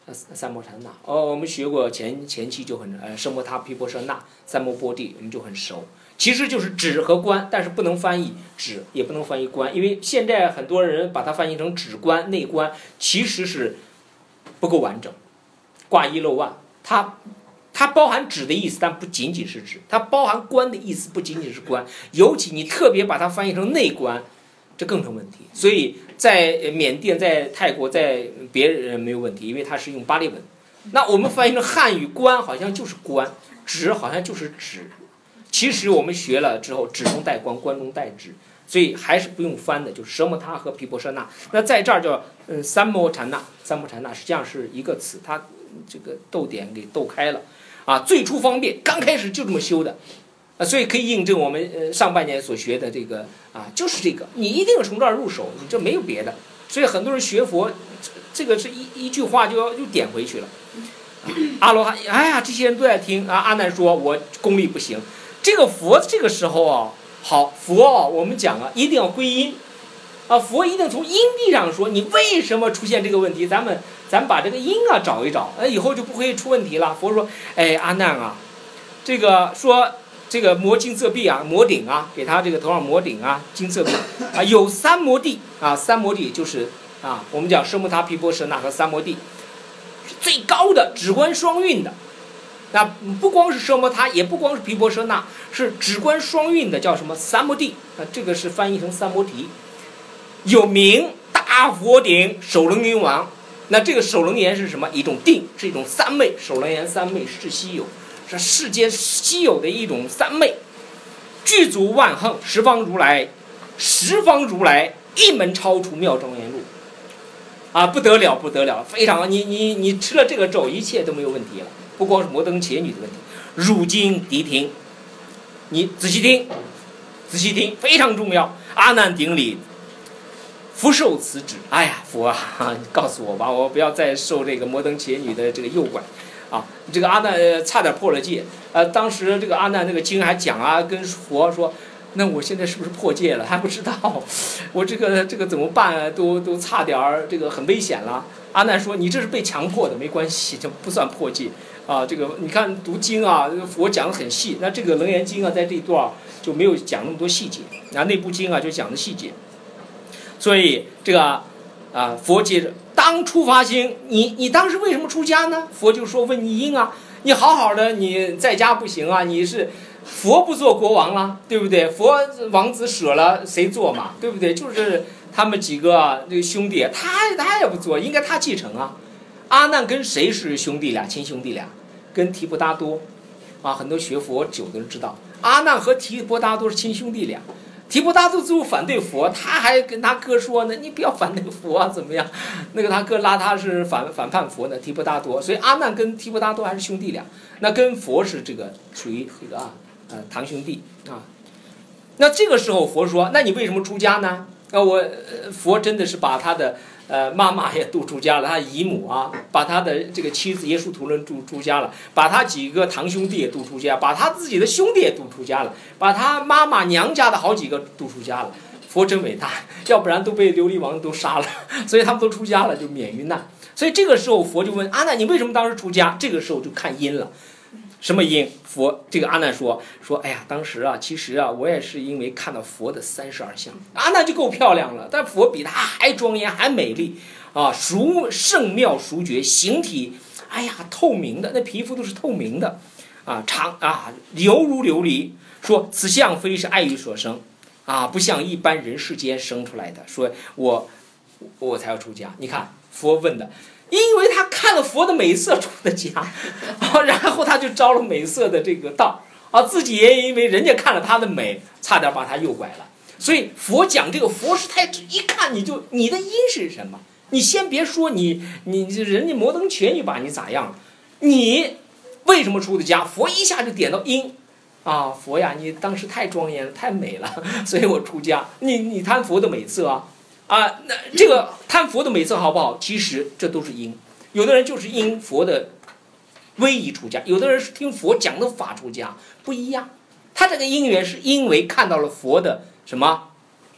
呃，三摩禅那。哦，我们学过前前期就很呃，奢摩他、毗婆舍那、三摩波帝，我们就很熟。其实就是止和观，但是不能翻译止，也不能翻译观，因为现在很多人把它翻译成止观、内观，其实是不够完整，挂一漏万。它它包含止的意思，但不仅仅是止；它包含观的意思，不仅仅是观。尤其你特别把它翻译成内观，这更成问题。所以在缅甸、在泰国、在别人没有问题，因为它是用巴利文。那我们翻译成汉语观，好像就是观；止好像就是止。其实我们学了之后，止中带观，观中带止，所以还是不用翻的，就是奢摩他和毗婆舍那。那在这儿叫嗯三摩禅那，三摩禅那实际上是一个词，它这个逗点给逗开了啊。最初方便，刚开始就这么修的啊，所以可以印证我们呃上半年所学的这个啊，就是这个，你一定从这儿入手，你这没有别的。所以很多人学佛，这个是一一句话就要又点回去了。啊、阿罗汉，哎呀，这些人都在听啊。阿难说，我功力不行。这个佛这个时候啊，好佛啊，我们讲啊，一定要归因，啊，佛一定从因地上说，你为什么出现这个问题？咱们咱把这个因啊找一找，呃，以后就不会出问题了。佛说，哎，阿难啊，这个说这个磨金色臂啊，磨顶啊，给他这个头上磨顶啊，金色臂啊，有三摩地啊，三摩地就是啊，我们讲奢摩他、毗婆舍那和三摩地是最高的，止观双运的。那不光是奢摩他，也不光是毗婆舍那，是止观双运的，叫什么三摩地？啊，这个是翻译成三摩提。有名大佛顶首楞严王，那这个首楞严是什么？一种定，是一种三昧。首楞严三昧是稀有，是世间稀有的一种三昧。具足万行，十方如来，十方如来一门超出妙庄严路。啊，不得了，不得了，非常，你你你吃了这个咒，一切都没有问题了。不光是摩登伽女的问题，汝今谛听，你仔细听，仔细听，非常重要。阿难顶礼，福受此旨。哎呀，佛啊，你告诉我吧，我不要再受这个摩登伽女的这个诱拐，啊，这个阿难、呃、差点破了戒。呃，当时这个阿难那个经还讲啊，跟佛说，那我现在是不是破戒了？还不知道，我这个这个怎么办啊？都都差点儿，这个很危险了。阿难说，你这是被强迫的，没关系，这不算破戒。啊，这个你看读经啊，佛讲得很细。那这个《楞严经》啊，在这一段就没有讲那么多细节，那内部经啊就讲的细节。所以这个啊，佛接着当初发心，你你当时为什么出家呢？佛就说问你因啊，你好好的，你在家不行啊，你是佛不做国王了，对不对？佛王子舍了谁做嘛，对不对？就是他们几个这个兄弟，他他也不做，应该他继承啊。阿难跟谁是兄弟俩？亲兄弟俩，跟提婆达多，啊，很多学佛久的人知道，阿难和提婆达多是亲兄弟俩。提婆达多最后反对佛，他还跟他哥说呢，你不要反对佛啊，怎么样？那个他哥拉他是反反叛佛呢，提婆达多。所以阿难跟提婆达多还是兄弟俩，那跟佛是这个属于这个啊呃堂兄弟啊。那这个时候佛说，那你为什么出家呢？啊，我、呃、佛真的是把他的。呃，妈妈也度出家了，他姨母啊，把他的这个妻子耶稣图伦度出家了，把他几个堂兄弟也度出家，把他自己的兄弟也度出家了，把他妈妈娘家的好几个度出家了。佛真伟大，要不然都被琉璃王都杀了，所以他们都出家了，就免于难。所以这个时候佛就问阿难，你为什么当时出家？这个时候就看因了。什么因？佛这个阿难说说，哎呀，当时啊，其实啊，我也是因为看到佛的三十二相，阿难就够漂亮了，但佛比他还庄严，还美丽啊，殊圣妙殊绝，形体，哎呀，透明的，那皮肤都是透明的，啊，长啊，犹如琉璃。说此相非是爱欲所生，啊，不像一般人世间生出来的。说我我才要出家。你看佛问的。因为他看了佛的美色出的家，然后他就招了美色的这个道啊，自己也因为人家看了他的美，差点把他诱拐了。所以佛讲这个佛是太子，一看你就你的因是什么？你先别说你你人家摩登伽女把你咋样了，你为什么出的家？佛一下就点到因啊，佛呀，你当时太庄严了，太美了，所以我出家。你你贪佛的美色啊。啊，那这个贪佛的美色好不好？其实这都是因。有的人就是因佛的威仪出家，有的人是听佛讲的法出家，不一样。他这个因缘是因为看到了佛的什么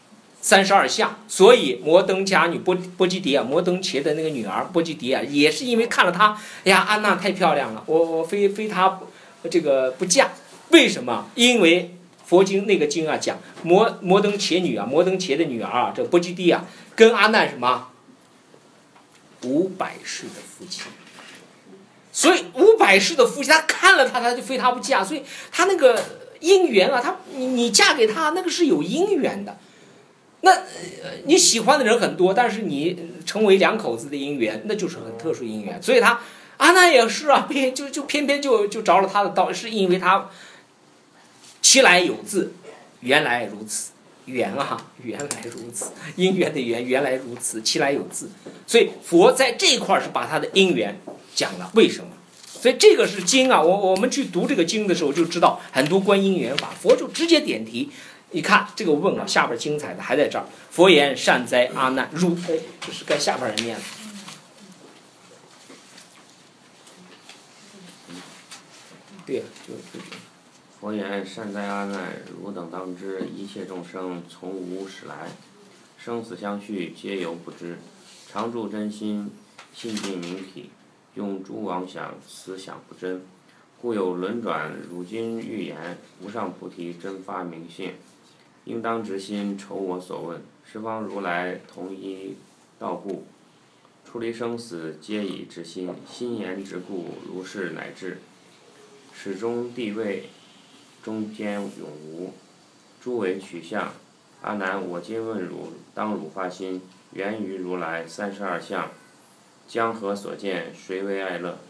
三十二相，所以摩登伽女波波基迪啊，摩登伽的那个女儿波基迪啊，也是因为看了她，哎呀，安娜太漂亮了，我我非非她这个不嫁。为什么？因为佛经那个经啊讲摩摩登伽女啊，摩登伽的女儿啊，这波基迪啊，跟阿难什么五百世的夫妻。所以五百世的夫妻，他看了他，他就非他不嫁，所以他那个姻缘啊，他你你嫁给他，那个是有姻缘的。那、呃、你喜欢的人很多，但是你成为两口子的姻缘，那就是很特殊姻缘。所以他阿难也是啊，偏就就偏偏就就着了他的道，是因为他其来有自，原来如此，缘啊，原来如此，姻缘的缘，原来如此，其来有自。所以佛在这一块是把他的因缘讲了，为什么？所以这个是经啊，我我们去读这个经的时候就知道很多观因缘法，佛就直接点题。你看这个问啊，下边精彩的还在这儿。佛言：善哉阿难，汝哎，这是该下边人念了。对呀、啊，就就。 佛言：善哉阿难，汝等当知，一切众生从无始来，生死相续，皆有不知。常住真心，信尽明体，用诸妄想，思想不真，故有轮转。如今欲言，无上菩提真发明性，应当直心，酬我所问。十方如来同一道故，出离生死，皆以直心。心言之故，如是乃至。始终地位，中间永无，诸为取相。阿难，我今问汝，当汝发心，源于如来三十二相，将何所见？谁为爱乐？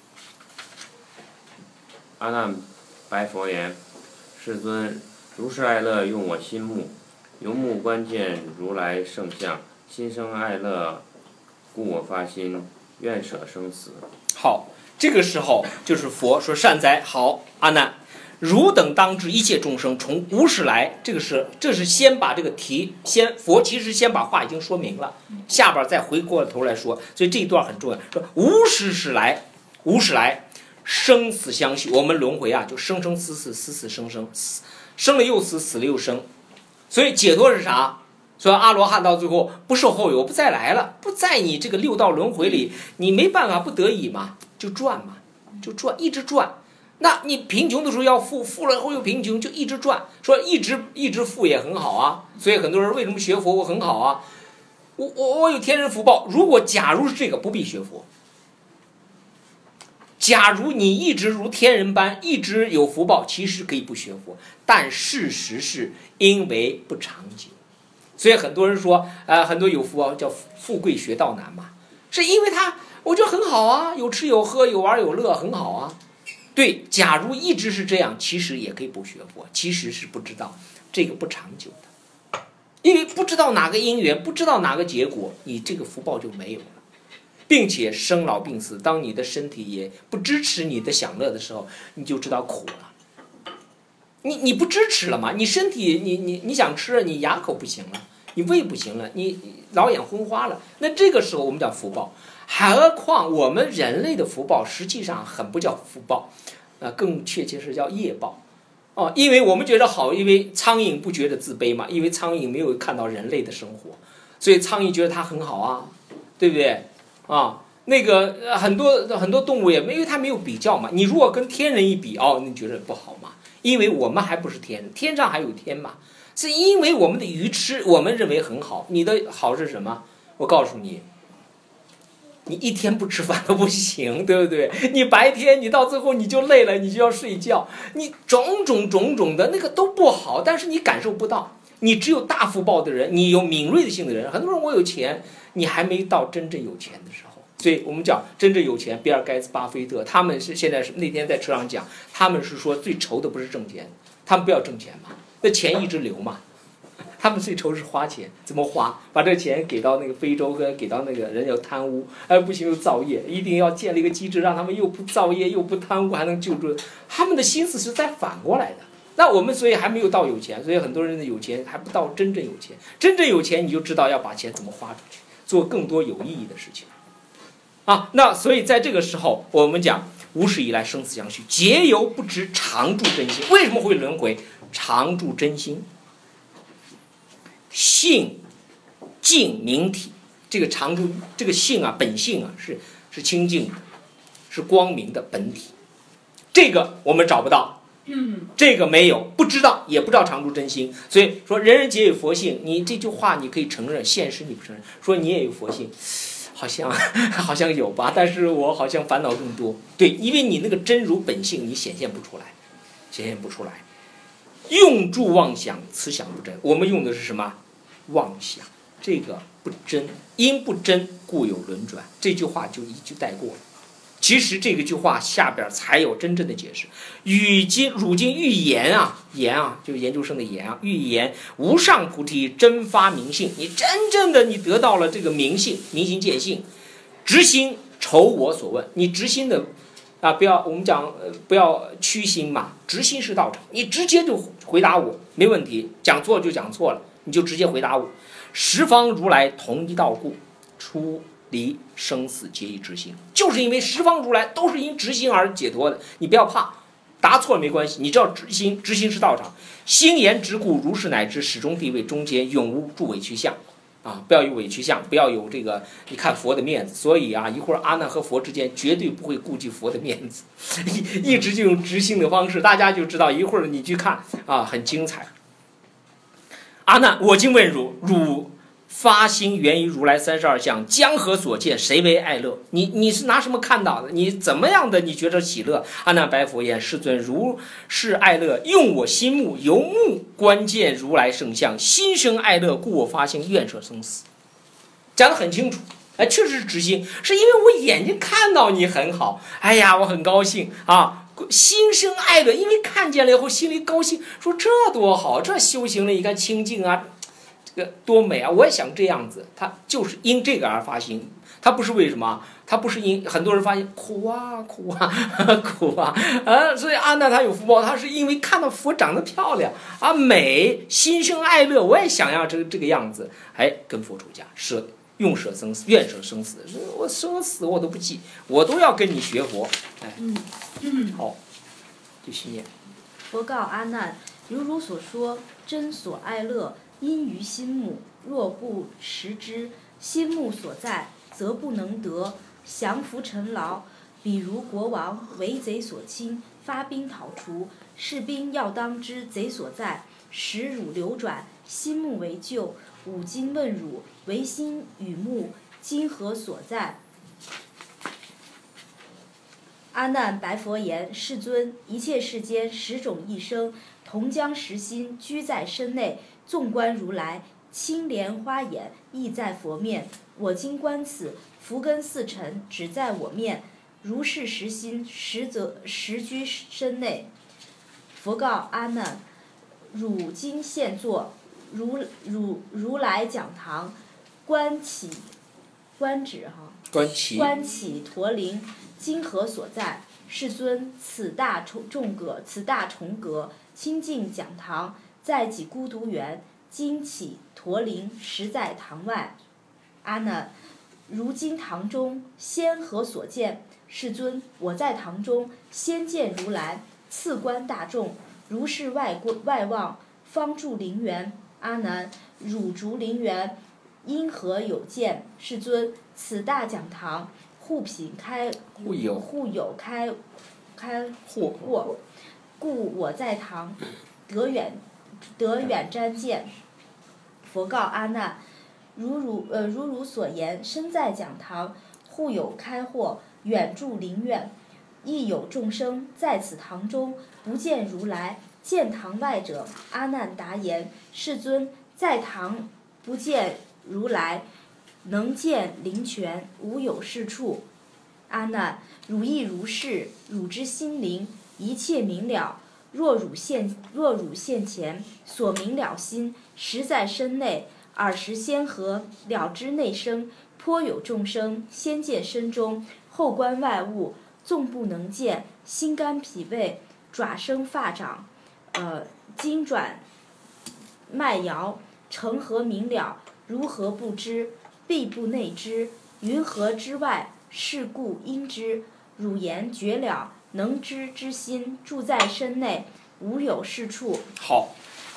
阿难白佛言：世尊，如是爱乐用我心目，由目观见如来圣相，心生爱乐，故我发心，愿舍生死。 好，这个时候就是佛说：善哉，好阿难，汝等当知，一切众生从无始来。这个是这是先把这个题，先佛其实先把话已经说明了，下边再回过头来说，所以这一段很重要。说无始始来，无始来，生死相续，我们轮回啊，就生生死死，死死生生，生了又死，死了又生。所以解脱是啥？说阿罗汉到最后不受后有，不再来了，不在你这个六道轮回里，你没办法，不得已嘛，就转嘛，就转，一直转。那你贫穷的时候要富，富了后又贫穷，就一直转。说一直一直富也很好啊，所以很多人为什么学佛我很好啊？我我我有天人福报。如果假如是这个，不必学佛。假如你一直如天人般，一直有福报，其实可以不学佛，但事实是因为不长久。所以很多人说，呃，很多有福报叫富贵学道难嘛，是因为他我觉得很好啊，有吃有喝，有玩有乐，很好啊。对，假如一直是这样，其实也可以不学佛，其实是不知道这个不长久的，因为不知道哪个因缘，不知道哪个结果，你这个福报就没有了，并且生老病死，当你的身体也不支持你的享乐的时候，你就知道苦了。你你不支持了嘛？你身体你你你想吃，你牙口不行了，你胃不行了，你老眼昏花了，那这个时候我们讲福报。何况我们人类的福报实际上很不叫福报，呃，更确切是叫业报，哦，因为我们觉得好，因为苍蝇不觉得自卑嘛，因为苍蝇没有看到人类的生活，所以苍蝇觉得它很好啊，对不对？啊，那个、呃、很多很多动物也没，因为它没有比较嘛。你如果跟天人一比，哦，你觉得不好嘛？因为我们还不是天人，天上还有天嘛，是因为我们的愚痴，我们认为很好。你的好是什么？我告诉你。你一天不吃饭都不行，对不对？你白天你到最后你就累了，你就要睡觉，你种种种种的那个都不好，但是你感受不到。你只有大福报的人，你有敏锐性的人，很多人我有钱，你还没到真正有钱的时候。所以我们讲真正有钱，比尔盖茨、巴菲特，他们是现在是那天在车上讲，他们是说最愁的不是挣钱，他们不要挣钱嘛，那钱一直流嘛。他们最愁是花钱，怎么花？把这个钱给到那个非洲，跟给到那个人要贪污，哎不行又造业，一定要建立一个机制，让他们又不造业又不贪污，还能救助。他们的心思是在反过来的。那我们所以还没有到有钱，所以很多人的有钱还不到真正有钱。真正有钱，你就知道要把钱怎么花出去，做更多有意义的事情。啊，那所以在这个时候，我们讲无始以来生死相续，皆由不知常住真心。为什么会轮回？常住真心。 性净明体，这个常住这个性啊，本性啊是是清净的，是光明的本体。这个我们找不到，这个没有，不知道，也不知道常住真心。所以说人人皆有佛性，你这句话你可以承认，现实你不承认，说你也有佛性，好像好像有吧，但是我好像烦恼更多。对，因为你那个真如本性你显现不出来，显现不出来。用住妄想，此想不真。我们用的是什么？妄想，这个不真，因不真故有轮转。这句话就一句带过了。其实这个句话下边才有真正的解释。语今汝今欲言啊，言啊，就是研究生的言啊，欲言无上菩提真发明性，你真正的你得到了这个明性，明心见性，直心酬我所问，你直心的啊，不要我们讲呃不要虚心嘛，直心是道场，你直接就回答我，没问题，讲错就讲错了，你就直接回答我。十方如来同一道故，出离生死皆以直心，就是因为十方如来都是因直心而解脱的，你不要怕，答错了没关系，你知道直心，直心是道场，心言直故，如是乃至始终地位中间永无诸委屈相。啊，不要有委屈相，不要有这个你看佛的面子。所以啊，一会儿阿难和佛之间绝对不会顾及佛的面子，一直就用直心的方式，大家就知道。一会儿你去看啊，很精彩。阿难，我今问汝，汝发心源于如来三十二相，江河所见，谁为爱乐？你你是拿什么看到的？你怎么样的？你觉得喜乐？阿难白佛言：世尊，如是爱乐，用我心目，由目观见如来圣相，心生爱乐，故我发心愿舍生死。讲得很清楚，哎，确实是直心，是因为我眼睛看到你很好，哎呀，我很高兴啊。心生爱乐，因为看见了以后心里高兴，说这多好，这修行了，你看清净啊。这个多美啊！我也想这样子，他就是因这个而发心，他不是为什么？他不是因很多人发现苦啊苦啊苦啊啊！所以阿难他有福报，他是因为看到佛长得漂亮啊美，心生爱乐，我也想要这个这个样子，哎，跟佛出家舍用舍生死，愿舍生死，我生死我都不记，我都要跟你学佛，哎， 嗯， 好，继续念。 佛告阿难：如汝所说，真所爱乐。因于心目，若不持之，心目所在，则不能得，降伏尘劳。比如国王为贼所侵，发兵讨除，士兵要当知贼所在，使汝流转，心目为救。吾今问汝，唯心与目，今何所在？阿难白佛言：世尊，一切世间十种异生，同将实心居在身内。纵观如来，青莲花眼亦在佛面。我今观此，福根四尘只在我面。如是实心，实则实居身内。佛告阿难：汝今现坐，如如如来讲堂，观起，观止哈， 观其观起驼铃，今何所在？世尊，此大重重阁，此大重阁，清净讲堂。在己孤独园，今起驼铃，实在堂外。阿难，如今堂中，先何所见？世尊，我在堂中，先见如来，次观大众，如是外外望，方住陵园。阿难，汝逐陵园，因何有见？世尊，此大讲堂，户品开户有户有开开户货，故我在堂，得远。得远瞻见。佛告阿难：如汝呃如汝所言，身在讲堂，户有开货，远住陵院，亦有众生在此堂中不见如来，见堂外者。阿难答言：世尊，在堂不见如来，能见灵泉，无有是处。阿难，汝亦如是，汝之心灵，一切明了。若汝现若汝现前，所明了心，实在身内。尔时先合了知内生，颇有众生，先见身中，后观外物，纵不能见，心肝脾胃，爪生发长，呃，筋转脉摇，成何明了？如何不知？必不内知，云何之外？是故应知。汝言绝了。能知之心住在身内，无有是处。 好，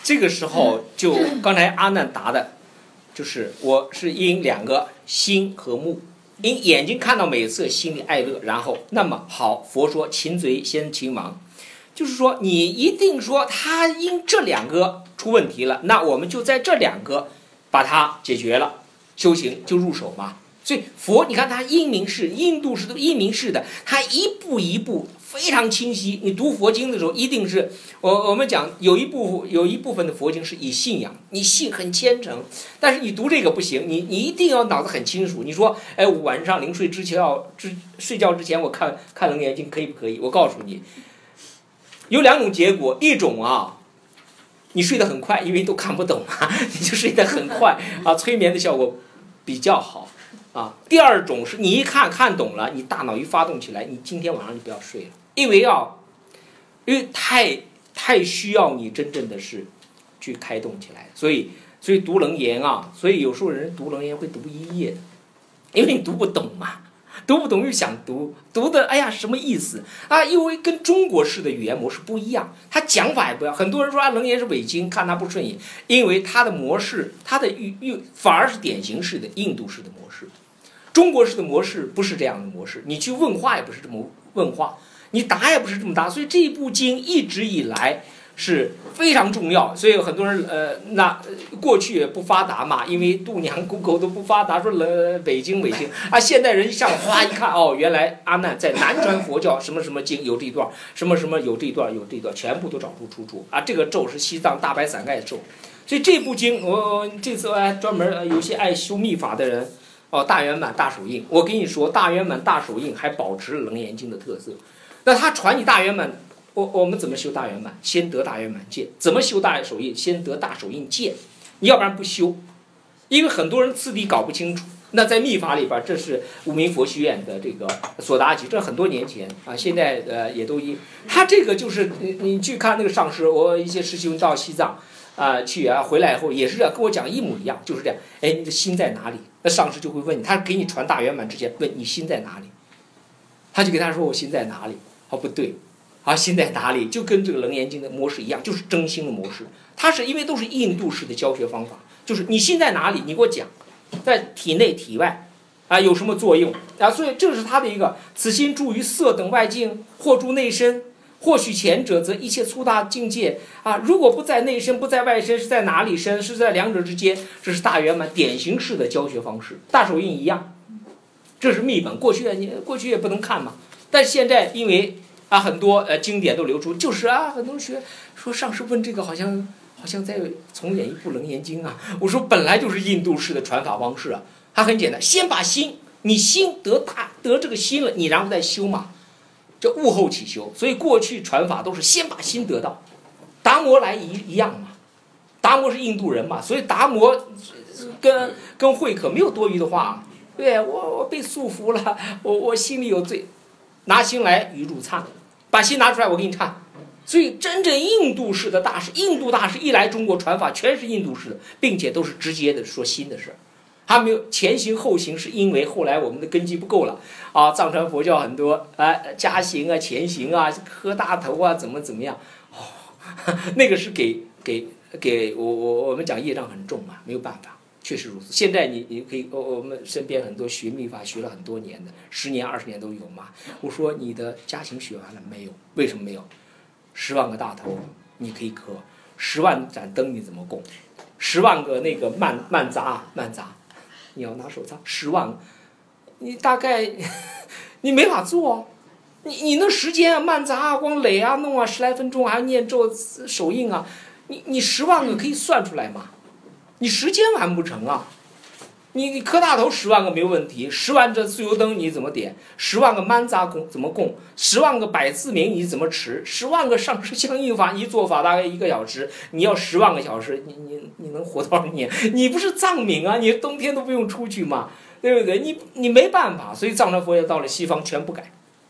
这个时候就刚才阿难答的，就是我是因两个心和目，因眼睛看到美色，心里爱乐，然后那么好，佛说擒贼先擒王，就是说你一定说他因这两个出问题了，那我们就在这两个把它解决了，修行就入手嘛。所以佛你看他因明式，印度式都因明式的，他一步一步非常清晰。你读佛经的时候，一定是我我们讲有一部有一部分的佛经是以信仰，你信很虔诚，但是你读这个不行，你你一定要脑子很清楚。你说，哎，我晚上临睡之前要之睡觉之前我看看楞严经可以不可以？我告诉你，有两种结果，一种啊，你睡得很快，因为都看不懂啊，你就睡得很快啊，催眠的效果比较好。啊，第二种是你一看看懂了，你大脑一发动起来，你今天晚上就不要睡了，因为要，因为太太需要你真正的是去开动起来，所以所以读楞严啊，所以有时候人读楞严会读一夜的，因为你读不懂嘛，读不懂又想读，读的哎呀什么意思啊？因为跟中国式的语言模式不一样，它讲法也不一样。很多人说啊，楞严是伪经，看它不顺眼，因为它的模式，它的语语反而是典型式的印度式的模式。中国式的模式不是这样的模式，你去问话也不是这么问话，你答也不是这么答，所以这部经一直以来是非常重要。所以很多人呃，那过去也不发达嘛，因为度娘 Google 都不发达，说了北京北京啊，现代人一上哗一看，哦，原来阿难在南传佛教什么什么经有这一段，什么什么有这一段有这一段，全部都找出出处啊。这个咒是西藏大白伞盖咒，所以这部经我、哦、这次哎专门有些爱修密法的人。哦，大圆满大手印，我跟你说，大圆满大手印还保持了楞严经的特色。那他传你大圆满，我我们怎么修大圆满？先得大圆满戒。怎么修大手印？先得大手印戒。你要不然不修，因为很多人次第搞不清楚。那在密法里边，这是无名佛学院的这个索达吉，这很多年前啊，现在呃也都一，他这个就是你你去看那个上师，我一些师兄到西藏。啊、呃，去啊，回来以后也是这样，跟我讲一模一样，就是这样。哎，你的心在哪里？那上师就会问你，他给你传大圆满之前问你心在哪里，他就给他说我心在哪里。哦，不对，啊，心在哪里？就跟这个楞严经的模式一样，就是真心的模式。它是因为都是印度式的教学方法，就是你心在哪里，你给我讲，在体内体外啊有什么作用啊？所以这是他的一个此心住于色等外境，或住内身。或许前者则一切粗大境界啊，如果不在内身不在外身，是在哪里身？是在两者之间，这是大圆满典型式的教学方式。大手印一样，这是密本，过去你过去也不能看嘛，但现在因为啊很多呃经典都流出，就是啊很多学说上师问这个好像好像在重演一部楞严经啊，我说本来就是印度式的传法方式啊，它很简单，先把心你心得大得这个心了，你然后再修嘛。这悟后起修，所以过去传法都是先把心得到。达摩来一一样嘛，达摩是印度人嘛，所以达摩跟跟慧可没有多余的话，对我我被束缚了，我我心里有罪，拿心来语入忏，把心拿出来我给你忏。所以真正印度式的大师，印度大师一来中国传法全是印度式的，并且都是直接的说心的事。还没有前行后行，是因为后来我们的根基不够了啊！藏传佛教很多啊，加行啊、前行啊、磕大头啊，怎么怎么样？哦，那个是给给给我我我们讲业障很重嘛，没有办法，确实如此。现在你你可以，我我们身边很多学密法学了很多年的，十年二十年都有嘛。我说你的加行学完了没有？为什么没有？十万个大头你可以磕，十万盏灯你怎么供？十万个那个曼曼扎曼扎。你要拿手擦十万个，你大概你没法做，你你那时间啊慢杂啊光垒啊弄啊十来分钟还要念咒手印啊，你你十万个可以算出来吗？你时间完不成啊，你你磕大头十万个没有问题，十万这自由灯你怎么点？十万个曼扎供怎么供？十万个百字明你怎么持？十万个上师相应法一做法大概一个小时，你要十万个小时，你你你能活多少年？你不是藏民啊，你冬天都不用出去嘛，对不对？你你没办法，所以藏传佛教到了西方全不改，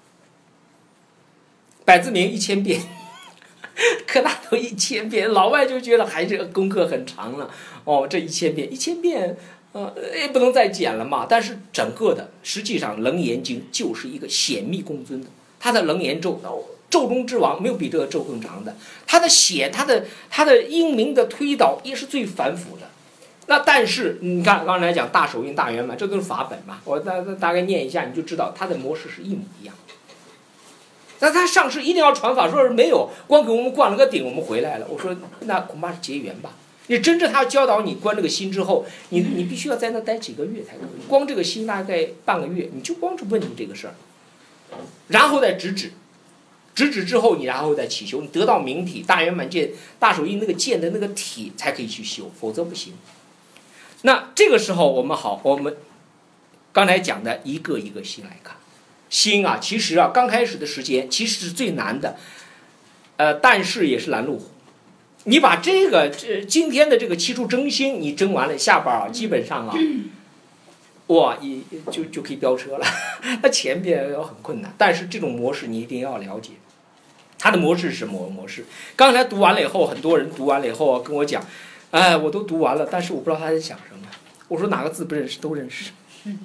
百字明一千遍。磕大头一千遍，老外就觉得还这个功课很长了。哦，这一千遍，一千遍，呃，也不能再减了嘛。但是整个的，实际上《楞严经》就是一个显密共尊的，它的楞严咒，哦， 咒中之王没有比这个咒更长的，它的写它的它的音名的推导也是最繁复的。那但是你看刚才讲大手印大圆满，这都是法本嘛，我大大概念一下你就知道它的模式是一模一样。但他上师一定要传法，说是没有，光给我们灌了个顶，我们回来了。我说那恐怕是结缘吧。你真正他要教导你观这个心之后，你你必须要在那待几个月才可以。光这个心大概半个月，你就光是问你这个事儿，然后再直指，直指之后你然后再起修，你得到明体大圆满见大手印那个见的那个体才可以去修，否则不行。那这个时候我们好，我们刚才讲的一个一个心来看，心啊，其实啊刚开始的时间其实是最难的，呃，但是也是拦路虎。你把这个这今天的这个七处真心你争完了，下边啊基本上啊，哇，一就就可以飙车了。那前边要很困难，但是这种模式你一定要了解。它的模式是什么模式？刚才读完了以后，很多人读完了以后跟我讲，哎，我都读完了，但是我不知道他在想什么。我说哪个字不认识都认识。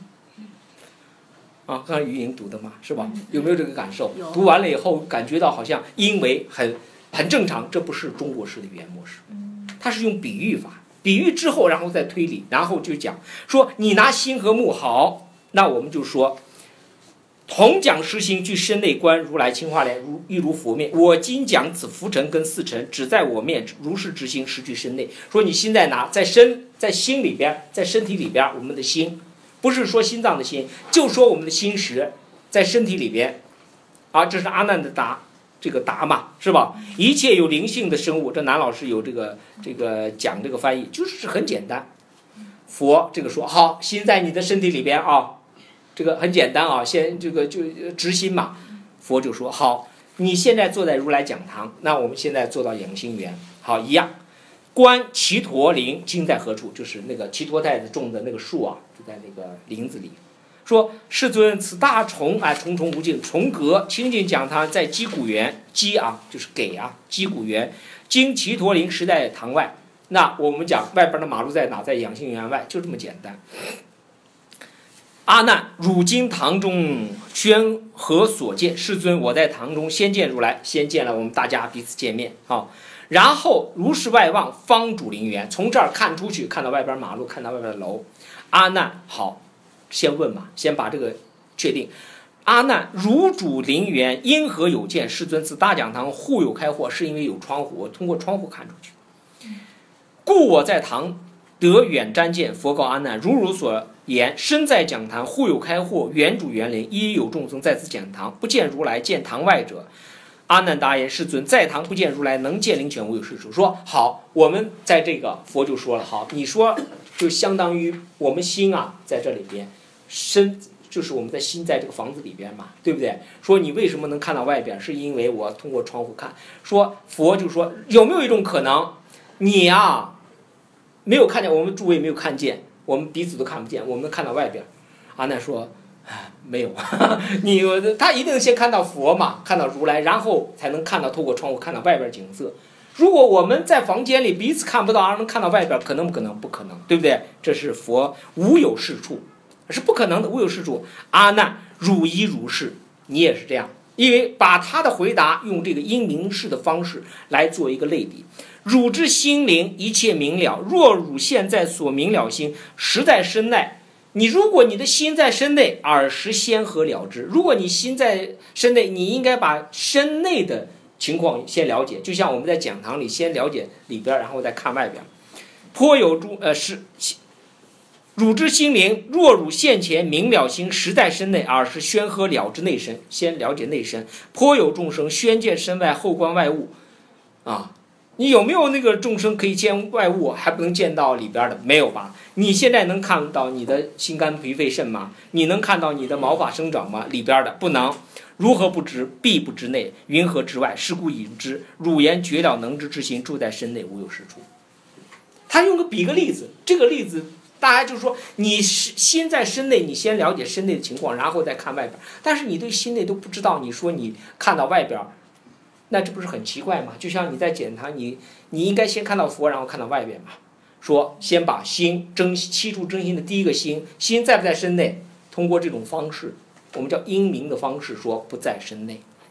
啊，刚才于莹读的嘛，是吧？有没有这个感受？读完了以后感觉到好像因为很很正常，这不是中国式的语言模式，它是用比喻法，比喻之后然后再推理，然后就讲说你拿心和目好，那我们就说同讲实行具身内观，如来清华莲，如亦如佛面。我今讲此浮尘跟四尘，只在我面，如是执行，实具身内。说你心在哪？在身，在心里边，在身体里边，我们的心。不是说心脏的心，就说我们的心识在身体里边，啊，这是阿难的答，这个答嘛，是吧？一切有灵性的生物，这南老师有这个这个讲这个翻译，就是很简单。佛这个说好，心在你的身体里边啊，这个很简单啊，先这个就直心嘛。佛就说好，你现在坐在如来讲堂，那我们现在坐到养心园，好一样。观祇陀林经在何处？就是那个祇陀太子种的那个树啊，就在那个林子里。说世尊，此大虫啊，重重无尽，重阁清净讲堂在鸡谷园，鸡啊就是给啊，鸡谷园经祇陀林时代堂外。那我们讲外边的马路在哪？在养心园外，就这么简单。阿难，汝今堂中宣何所见？世尊，我在堂中先见如来，先见了我们大家彼此见面啊。然后如是外望，方主林园，从这儿看出去，看到外边马路，看到外边的楼。阿难，好，先问嘛，先把这个确定。阿难，如主林园，因何有见？世尊，此大讲堂户有开阔，是因为有窗户，我通过窗户看出去。故我在堂得远瞻见。佛告阿难，如汝所言，身在讲堂，户有开阔，园主园林，亦有众僧在此讲堂，不见如来，见堂外者。阿难答言，世尊，在堂不见如来，能见灵泉无有是处。说好，我们在这个佛就说了，好，你说就相当于我们心啊在这里边，身就是我们的心在这个房子里边嘛，对不对？说你为什么能看到外边，是因为我通过窗户看。说佛就说有没有一种可能，你啊没有看见，我们诸位没有看见，我们彼此都看不见，我们能看到外边。阿难说没有，你他一定先看到佛嘛，看到如来，然后才能看到透过窗户看到外边景色。如果我们在房间里彼此看不到，而能看到外边，可能不可能？不可能，对不对？这是佛无有是处，是不可能的，无有是处。阿难，汝亦如是，你也是这样，因为把他的回答用这个因明示的方式来做一个类比。汝之心灵一切明了，若汝现在所明了心，实在身内。你如果你的心在身内，尔时先合了之。如果你心在身内，你应该把身内的情况先了解，就像我们在讲堂里先了解里边，然后再看外边。颇有诸呃是，汝之心灵，若汝现前明了心，实在身内，尔时宣合了之内身。先了解内身。颇有众生宣见身外，后观外物啊。你有没有那个众生可以见外物，还不能见到里边的？没有吧？你现在能看到你的心肝脾肺肾吗？你能看到你的毛发生长吗？里边的不能。如何不知？必不知内，云何之外？是故已知。汝言绝了能知之心，住在身内，无有是处。他用个比个例子，这个例子大家就是说，你心在身内，你先了解身内的情况，然后再看外边。但是你对心内都不知道，你说你看到外边，那这不是很奇怪吗？就像你在讲堂，你你应该先看到佛，然后看到外边嘛。说先把心真七处真心的第一个心，心在不在身内？通过这种方式，我们叫因明的方式说不在身内。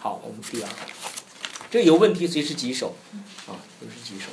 好，我们第二个，这有问题随时举手，啊，随时举手。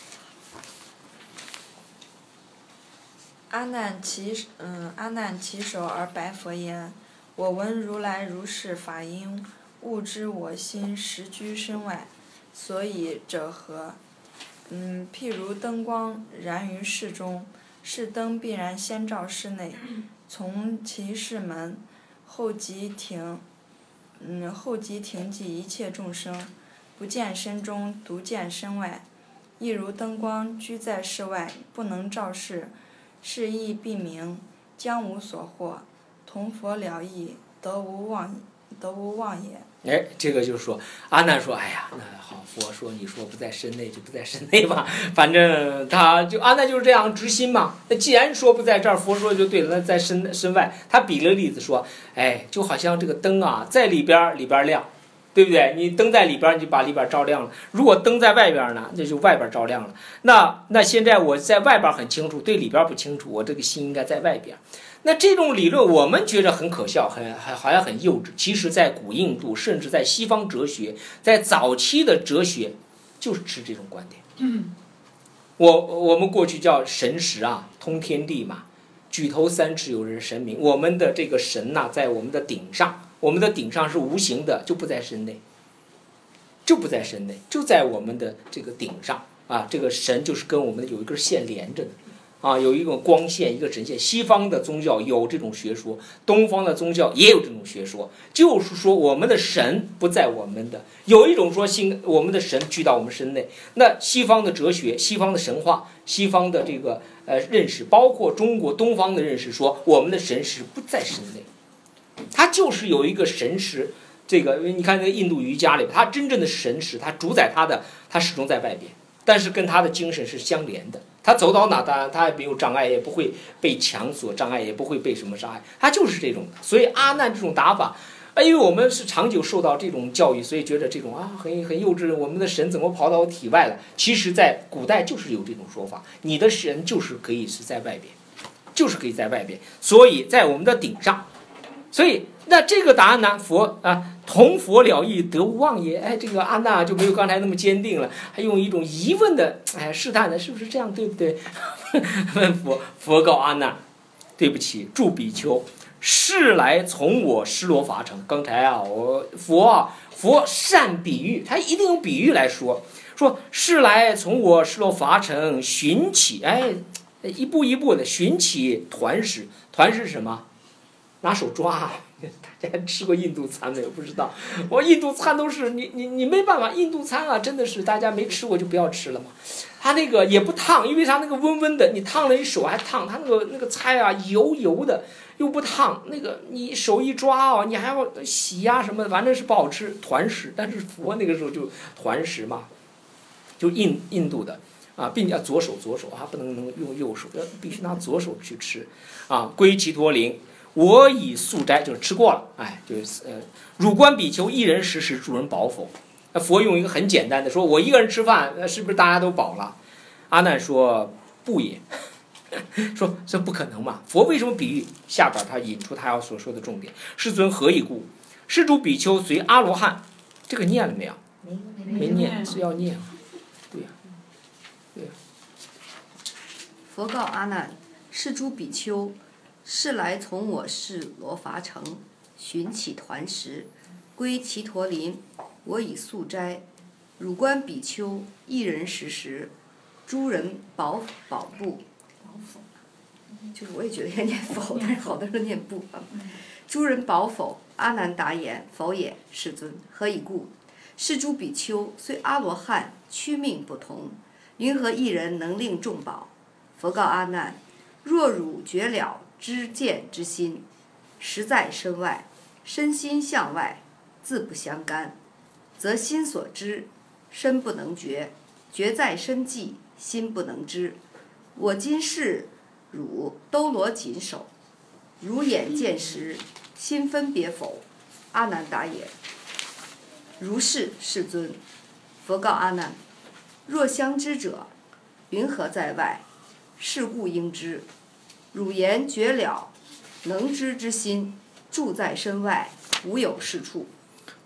阿难其嗯，阿难其手而白佛言：我闻如来如是法音，悟知我心实居身外，所以者何？嗯，譬如灯光燃于室中，是灯必然先照室内，从其室门，后即停，嗯，后即停寂一切众生，不见身中，独见身外。亦如灯光居在室外，不能照室，是亦必明，将无所获，同佛了义，得无妄，得无妄也。 哎，这个就是说，阿难说，哎呀，那好，佛说你说不在身内就不在身内吧，反正他就阿难就是这样直心嘛。那既然说不在这儿，佛说就对了，那在身身外。他比了个例子说，哎，就好像这个灯啊，在里边里边亮，对不对？你灯在里边，你就把里边照亮了；如果灯在外边呢，那就外边照亮了。那那现在我在外边很清楚，对里边不清楚，我这个心应该在外边。那这种理论我们觉得很可笑，很很好像很幼稚。其实，在古印度，甚至在西方哲学，在早期的哲学，就是持这种观点。 嗯， 我我们过去叫神识啊，通天地嘛，举头三尺有人神明。我们的这个神呐、啊，在我们的顶上，我们的顶上是无形的，就不在身内，就不在身内，就在我们的这个顶上啊。这个神就是跟我们有一根线连着的。啊，有一种光线，一个神线。西方的宗教有这种学说，东方的宗教也有这种学说，就是说我们的神不在我们的。有一种说信我们的神居到我们身内。那西方的哲学、西方的神话、西方的这个呃认识，包括中国东方的认识，说我们的神识不在身内，它就是有一个神识。这个你看那个印度瑜伽里，它真正的神识，它主宰它的，它始终在外边，但是跟它的精神是相连的。他走到哪，当然他也没有障碍，也不会被墙所障碍，也不会被什么障碍，他就是这种的。所以阿难这种打法，因为我们是长久受到这种教育，所以觉得这种啊很很幼稚。我们的神怎么跑到体外了？其实，在古代就是有这种说法，你的神就是可以是在外边，就是可以在外边，所以在我们的顶上。所以那这个答案呢，佛啊。同佛了义，得无妄也。哎，这个阿难就没有刚才那么坚定了，还用一种疑问的哎试探的，是不是这样，对不对？问佛，佛告阿难：对不起，诸比丘，是来从我施罗伐城。刚才啊，我佛啊，佛善比喻，他一定用比喻来说，说是来从我施罗伐城寻起，哎，一步一步的寻起团食。团食是什么？拿手抓。大家吃过印度餐没有？不知道。我印度餐都是你你你没办法，印度餐啊，真的是大家没吃过就不要吃了嘛。它那个也不烫，因为它那个温温的，你烫了一手还烫。它那个那个菜啊，油油的又不烫，那个你手一抓啊，你还要洗呀、啊、什么的，反正是不好吃。团食，但是佛那个时候就团食嘛，就印印度的啊，并且要左手左手啊，不能能用右手，要必须拿左手去吃啊。归其陀林。我以素斋，就是吃过了，哎，就是呃，汝观比丘一人食时，诸人饱否？那佛用一个很简单的说，我一个人吃饭，那是不是大家都饱了？阿难说不也，说这不可能嘛。佛为什么比喻？下边他引出他要所说的重点。世尊何以故？施主比丘随阿罗汉，这个念了没有？没念，是要念。对呀、啊，对呀、啊。 佛告阿难：是诸比丘。是来从我是罗伐城，寻起团食，归其陀林。我以素斋，汝观比丘一人食时，诸人饱饱不？就是我也觉得应该念否，但是好多人念不啊。诸人饱否？阿难答言：否也，世尊。何以故？是诸比丘虽阿罗汉，躯命不同，云何一人能令众饱？佛告阿难：若汝觉了知见之心，实在身外，身心向外，自不相干，则心所知，身不能觉；觉在身际，心不能知。我今是汝兜罗谨守，汝眼见时，心分别否？阿难答言：如是，世尊。佛告阿难：若相知者，云何在外？是故应知。汝言觉了，能知之心，住在身外，无有是处。 好，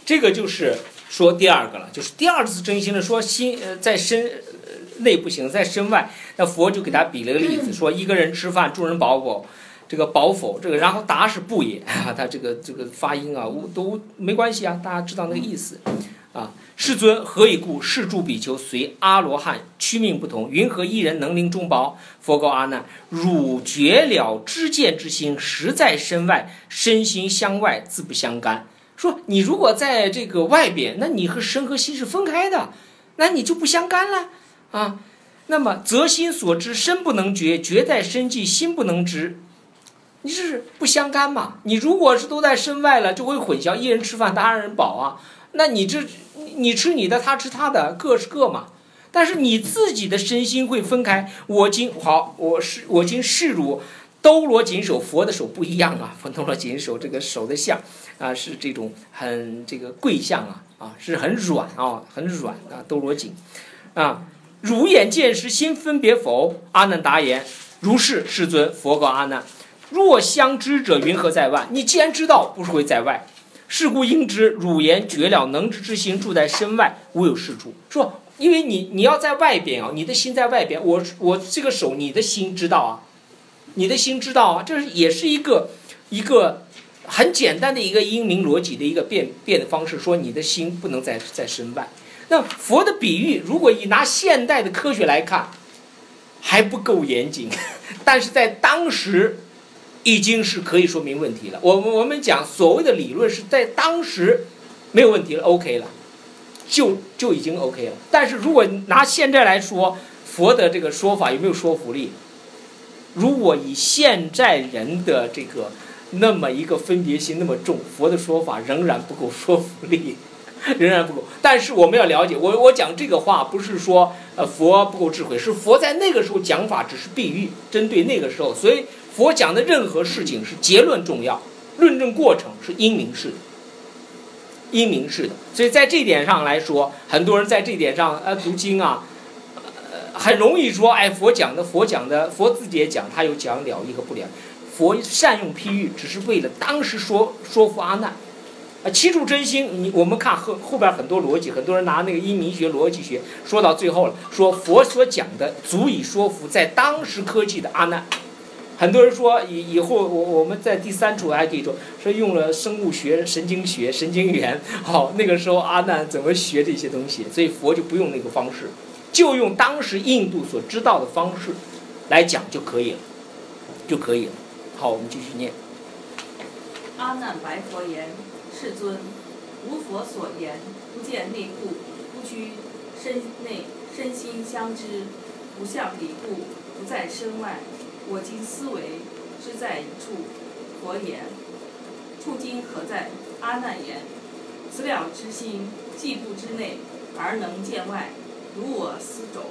这个就是说第二个了，就是第二次真心的说心呃在身、呃、内不行，在身外。那佛就给他比了个例子，说一个人吃饭，众人饱否？这个饱否，这个然后答是不也，啊、他这个这个发音啊都没关系啊，大家知道那个意思啊。世尊何以故？是诸比丘随阿罗汉区命不同，云何一人能令众饱？佛告阿难：汝绝了知见之心，实在身外，身心相外，自不相干。说你如果在这个外边，那你和身和心是分开的，那你就不相干了啊。那么则心所知，身不能觉，觉在身际，心不能知，你是不相干嘛？你如果是都在身外了，就会混淆，一人吃饭，他人饱啊。那你这你吃你的，他吃他的，各是各嘛。但是你自己的身心会分开。我今好，我是我今示汝兜罗锦手，佛的手不一样啊，佛兜罗锦手这个手的相啊，是这种很这个贵相啊啊，是很软啊，很软啊，兜罗锦啊。汝眼见时，心分别否？阿难答言：如是，世尊。佛告阿难：若相知者，云何在外？你既然知道，不是会在外。是故应知，汝言绝了能知之心住在身外，无有是处。说，因为你你要在外边啊，你的心在外边，我我这个手，你的心知道啊，你的心知道啊，这也是一个一个很简单的一个因明逻辑的一个变变的方式，说你的心不能在在身外。那佛的比喻，如果以拿现代的科学来看，还不够严谨，但是在当时已经是可以说明问题了。我们我们讲所谓的理论是在当时没有问题了 ，OK 了，就就已经 OK 了。但是如果拿现在来说，佛的这个说法有没有说服力？如果以现在人的这个那么一个分别心那么重，佛的说法仍然不够说服力。仍然不够，但是我们要了解，我我讲这个话不是说呃佛不够智慧，是佛在那个时候讲法只是比喻，针对那个时候，所以佛讲的任何事情是结论重要，论证过程是因明式的，因明式的。所以在这点上来说，很多人在这点上呃读经啊，呃很容易说，哎，佛讲的佛讲的佛自己也讲，他有讲了义和不了义，佛善用譬喻，只是为了当时说说服阿难。啊，七处真心，你我们看后后边很多逻辑，很多人拿那个因明学、逻辑学说到最后了，说佛所讲的足以说服在当时科技的阿难。很多人说以以后我我们在第三处还可以说，说用了生物学、神经学、神经元，好、哦，那个时候阿难怎么学这些东西？所以佛就不用那个方式，就用当时印度所知道的方式来讲就可以了，就可以了。好，我们继续念。 阿难白佛言：世尊，如佛所言，不见内故，不居身内，身心相知，不向离故，不在身外。我今思维，知在一处。佛言：处今何在？阿难言：此两之心，既不知内，而能见外，如我思肘。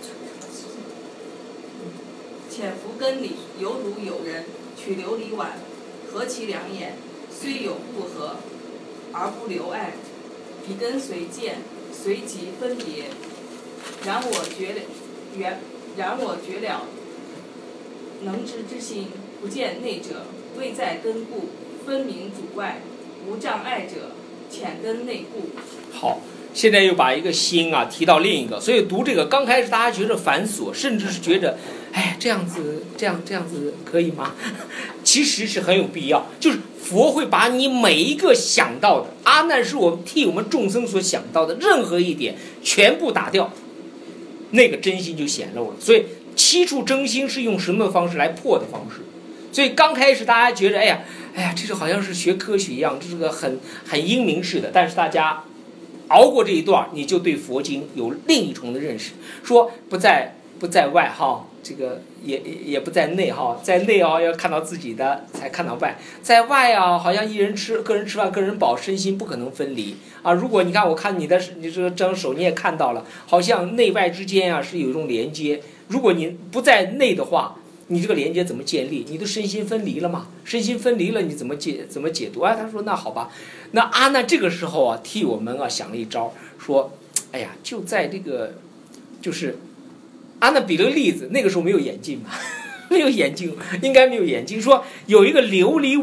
潜伏根里，犹如有人取琉璃碗，合其两眼，虽有不合，而不留碍，彼根随见，随即分别。然我觉了，然然我觉了，能知之心，不见内者，未在根故，分明主外，无障碍者，浅根内故。 好，现在又把一个心啊提到另一个，所以读这个刚开始大家觉得繁琐，甚至是觉得，哎，这样子这样这样子可以吗？其实是很有必要，就是佛会把你每一个想到的，阿难是我们替我们众生所想到的任何一点全部打掉，那个真心就显露了。所以七处真心是用什么方式来破的方式？所以刚开始大家觉得，哎呀，哎呀，这是好像是学科学一样，这是个很很英明式的。但是大家熬过这一段，你就对佛经有另一重的认识，说不在不在外哈，这个也也不在内哈，在内啊要看到自己的才看到外，在外啊好像一人吃个人吃饭个人饱，身心不可能分离啊。如果你看我看你的你这个张手你也看到了，好像内外之间啊是有一种连接。如果你不在内的话，你这个连接怎么建立？你的身心分离了嘛？身心分离了，你怎么解怎么解读？哎，他说那好吧，那阿难这个时候啊，替我们啊想了一招，说，哎呀，就在这个，就是阿难比了个例子，那个时候没有眼镜嘛，没有眼镜，应该没有眼镜。说有一个琉璃碗，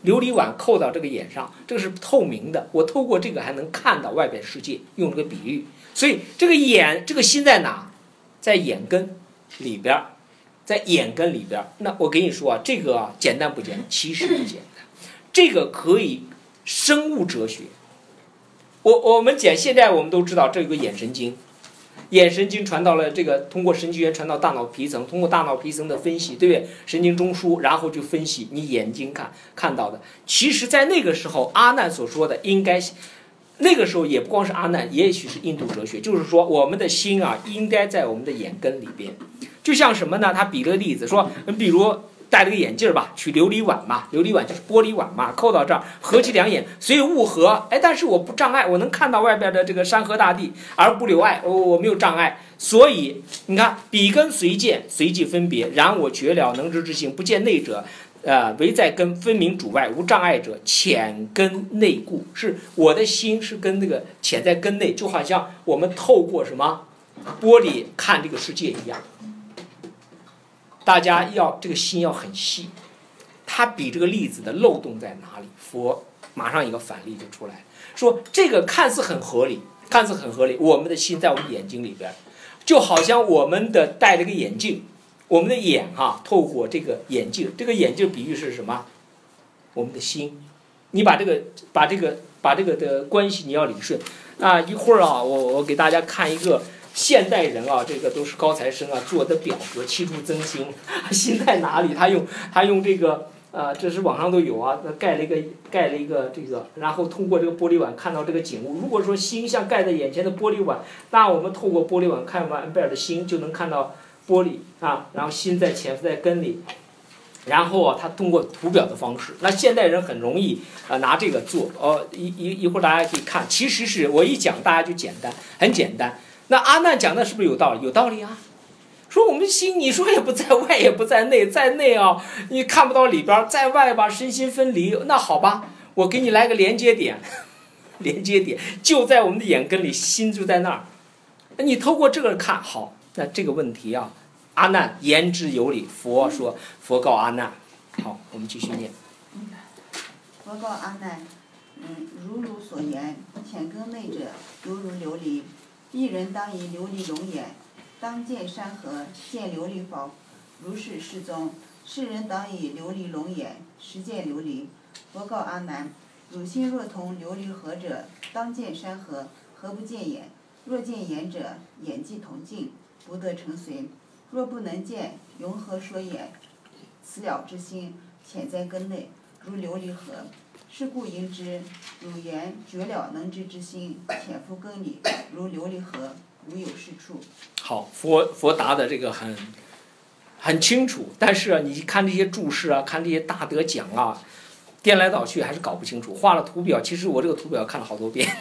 琉璃碗扣到这个眼上，这个是透明的，我透过这个还能看到外边世界，用这个比喻。所以这个眼，这个心在哪？在眼根里边，在眼根里边。那我跟你说啊，这个啊简单不简单？其实不简单。这个可以生物哲学。我我们讲，现在我们都知道这有个眼神经。眼神经传到了这个，通过神经元传到大脑皮层，通过大脑皮层的分析，对不对？神经中枢，然后就分析你眼睛看看到的。其实，在那个时候，阿难所说的应该，那个时候也不光是阿难，也许是印度哲学，就是说我们的心啊，应该在我们的眼根里边。就像什么呢？他比了个例子说，比如戴了个眼镜吧，取琉璃碗嘛，琉璃碗就是玻璃碗嘛，扣到这儿，合起两眼，所以物合。哎，但是我不障碍，我能看到外边的这个山河大地，而不留碍，我、哦、我没有障碍。所以你看，笔根随见，随即分别。然我觉了能知之性，不见内者，呃，唯在根，分明主外，无障碍者，浅根内固。是我的心是跟那个潜在根内，就好像我们透过什么玻璃看这个世界一样。大家要这个心要很细，它比这个例子的漏洞在哪里？佛马上一个反例就出来，说这个看似很合理，看似很合理，我们的心在我们眼睛里边，就好像我们的戴了个眼镜，我们的眼哈、啊，透过这个眼镜，这个眼镜比喻是什么？我们的心。你把这个把这个把这个的关系你要理顺啊。一会儿啊，我我给大家看一个。现代人啊，这个都是高材生啊，做的表格期初增心，心在哪里？他用他用这个呃，这是网上都有啊，盖了一个盖了一个这个，然后通过这个玻璃碗看到这个景物。如果说心像盖在眼前的玻璃碗，那我们透过玻璃碗看完贝尔的心，就能看到玻璃啊，然后心在潜伏在根里。然后啊，他通过图表的方式，那现代人很容易啊、呃、拿这个做哦，一一一会儿大家可以看，其实是我一讲大家就简单，很简单。那阿难讲的是不是有道理？有道理啊！说我们心，你说也不在外，也不在内，在内啊，你看不到里边；在外吧，身心分离。那好吧，我给你来个连接点，连接点就在我们的眼根里，心就在那儿。你透过这个看好，那这个问题啊，阿难言之有理。佛说，佛告阿难。好，我们继续念。 佛告阿难，嗯，如汝所言，浅根内者，犹如琉璃。一人当以琉璃笼眼，当见山河，见琉璃否？如是世宗。世人当以琉璃笼眼，实见琉璃。佛告阿难：汝心若同琉璃河者，当见山河，何不见眼？若见眼者，眼即同净，不得成随。若不能见，云何说眼？此了之心，潜在根内，如琉璃河。是故应知，汝言绝了能知之心，潜伏根里，如琉璃河，无有是处。 好，佛佛答的这个很很清楚，但是啊，你看这些注释啊，看这些大德讲啊，颠来倒去还是搞不清楚。画了图表，其实我这个图表看了好多遍。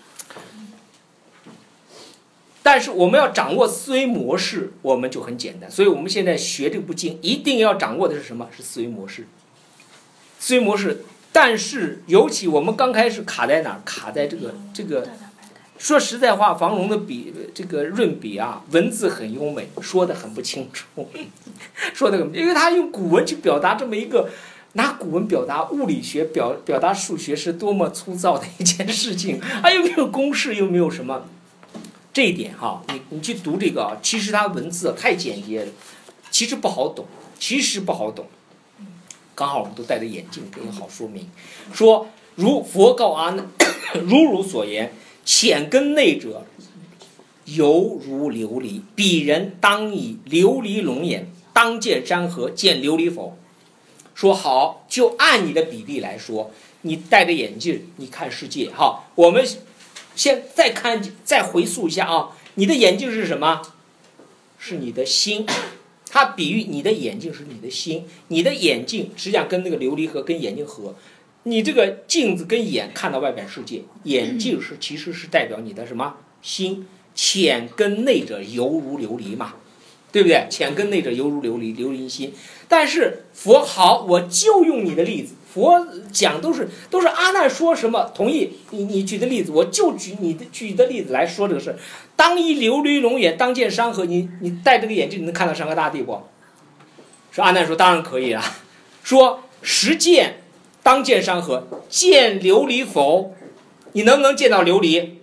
但是我们要掌握思维模式，我们就很简单。所以我们现在学这部经，一定要掌握的是什么？是思维模式。思维模式。但是，尤其我们刚开始卡在哪儿？卡在这个这个。说实在话，房龙的笔这个润笔啊，文字很优美，说的很不清楚，说的很，因为他用古文去表达这么一个，拿古文表达物理学，表表达数学是多么粗糙的一件事情，啊，又没有公式，又没有什么，这一点哈，你你去读这个，其实它文字太简洁了，其实不好懂，其实不好懂。刚好我们都戴着眼镜，更好说明。说如佛告阿难，如汝所言，浅根内者，犹如琉璃。彼人当以琉璃笼眼，当见山河，见琉璃否？说好，就按你的比例来说，你戴着眼镜，你看世界哈。我们先再看，再回溯一下啊，你的眼镜是什么？是你的心。它比喻你的眼镜是你的心，你的眼镜实际上跟那个琉璃河跟眼睛合，你这个镜子跟眼看到外边世界，眼镜是其实是代表你的什么心，浅根内者犹如琉璃嘛，对不对？浅根内者犹如琉璃，琉璃心。但是佛好，我就用你的例子，佛讲都是都是阿难说什么同意你你举的例子，我就举你的举的例子来说这个事。当以琉璃笼眼，当见山河。你你戴这个眼镜，你能看到山河大地不？说阿难说当然可以了。说实见当见山河，见琉璃否？你能不能见到琉璃？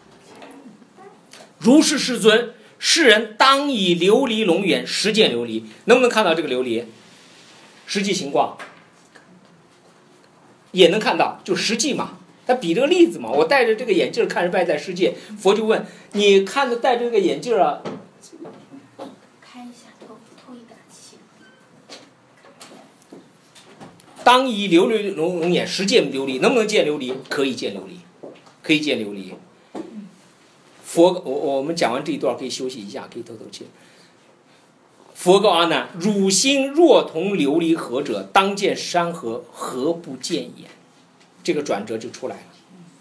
如是世尊，世人当以琉璃龙眼实见琉璃，能不能看到这个琉璃？实际情况也能看到，就实际嘛。他比这个例子嘛，我戴着这个眼镜看着外在世界，佛就问你看着戴着这个眼镜啊， 开一下，透透一点气。 当以琉璃龙眼实见琉璃，能不能见琉璃？可以见琉璃，可以见琉璃。佛，我我们讲完这一段可以休息一下，可以透透气。佛告阿难：汝心若同琉璃河者，当见山河，何不见也？这个转折就出来了。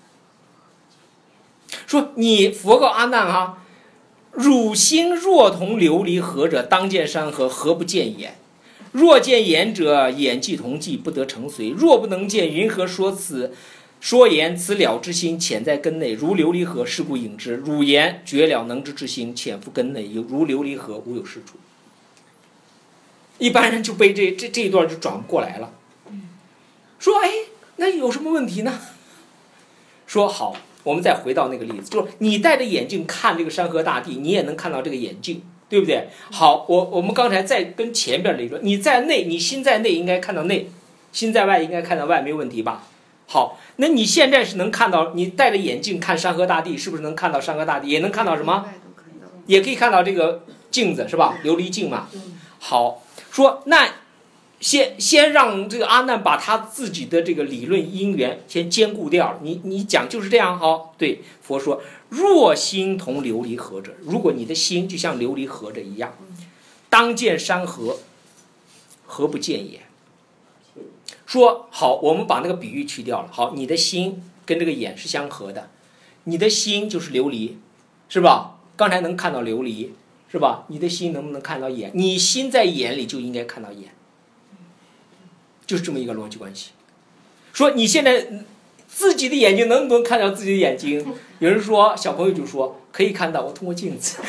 说你佛告阿难啊，汝心若同琉璃河者，当见山河，何不见也？若见言者，眼既同迹，不得成随。若不能见，云何说此？说言此了之心，潜在根内，如琉璃河，是故引之。汝言绝了能知之心，潜伏根内，如琉璃河，无有是处。一般人就被这这这一段就转不过来了，说哎，那有什么问题呢？说好，我们再回到那个例子，就是你戴着眼镜看这个山河大地，你也能看到这个眼镜，对不对？好，我我们刚才再跟前边理论，你在内，你心在内应该看到内，心在外应该看到外，没有问题吧？好，那你现在是能看到，你戴着眼镜看山河大地，是不是能看到山河大地？也能看到什么？也可以看到这个镜子，是吧？琉璃镜嘛。好，说那先先让这个阿难把他自己的这个理论因缘先兼顾掉了。你你讲就是这样，好，对。佛说：若心同琉璃河者，如果你的心就像琉璃河着一样，当见山河，何不见也？说好，我们把那个比喻去掉了。好，你的心跟这个眼是相合的，你的心就是琉璃，是吧？刚才能看到琉璃，是吧？你的心能不能看到眼？你心在眼里就应该看到眼，就是这么一个逻辑关系。说你现在自己的眼睛能不能看到自己的眼睛？有人说，小朋友就说可以看到，我通过镜子。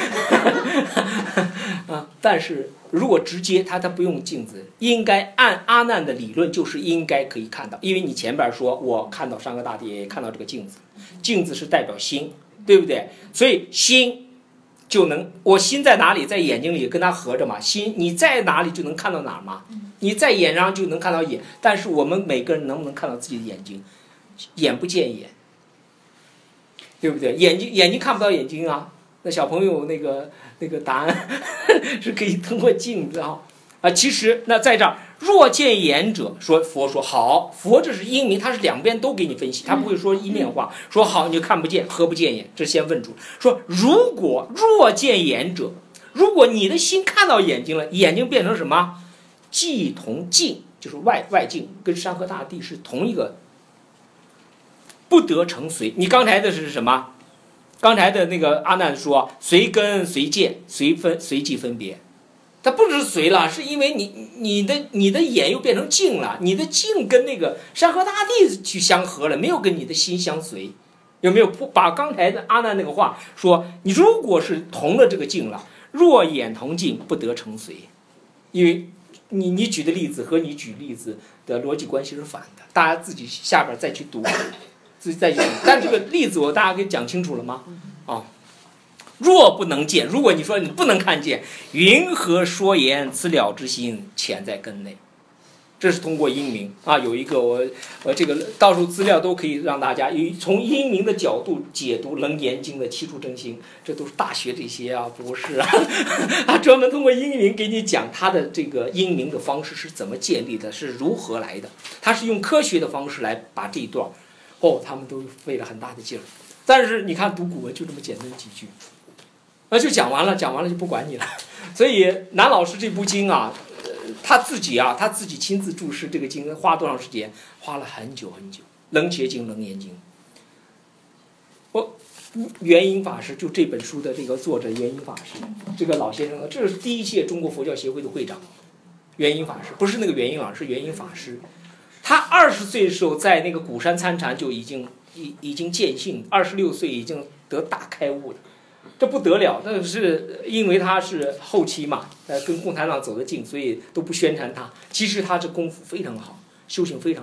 啊，但是如果直接他他不用镜子，应该按阿难的理论就是应该可以看到，因为你前边说我看到山河大地，也看到这个镜子，镜子是代表心，对不对？所以心就能，我心在哪里，在眼睛里跟它合着嘛。心你在哪里就能看到哪儿嘛，你在眼上就能看到眼。但是我们每个人能不能看到自己的眼睛？眼不见眼，对不对？眼睛眼睛看不到眼睛啊。那小朋友那个那个答案是可以通过镜子啊啊。其实那在这儿，若见眼者，说佛说好，佛这是因明，他是两边都给你分析，他不会说一面话。说好你就看不见，何不见眼？这先问住。说如果若见眼者，如果你的心看到眼睛了，眼睛变成什么？即同镜，就是外外境，跟山河大地是同一个。不得成随。你刚才的是什么？刚才的那个阿难说随根随见随分随即分别，它不是随了，是因为你你的你的眼又变成镜了，你的镜跟那个山河大地去相合了，没有跟你的心相随。有没有把刚才的阿难那个话说，你如果是同了这个镜了，若眼同镜不得成随，因为你你举的例子和你举例子的逻辑关系是反的，大家自己下边再去读自己再去，但这个例子我大家给讲清楚了吗？啊，若不能见，如果你说你不能看见，云何说言此了之心潜在根内？这是通过因明啊，有一个我呃这个到时候资料都可以让大家从因明的角度解读《楞严经》的七处真心，这都是大学这些啊博士啊，他专门通过因明给你讲他的这个因明的方式是怎么建立的，是如何来的，他是用科学的方式来把这一段。哦，他们都费了很大的劲儿，但是你看读古文就这么简单几句，那就讲完了，讲完了就不管你了。所以南老师这部经啊，呃、他自己啊，他自己亲自注释这个经，花多长时间？花了很久很久。楞伽经、楞严经，我元音法师就这本书的这个作者元音法师，这个老先生，这是第一届中国佛教协会的会长，元音法师，不是那个元音老师，元音法师。他二十岁的时候在那个鼓山参禅就已经已已经见性，二十六岁已经得大开悟了，这不得了。那是因为他是后期嘛，呃，跟共产党走得近，所以都不宣传他。其实他这功夫非常好，修行非常好，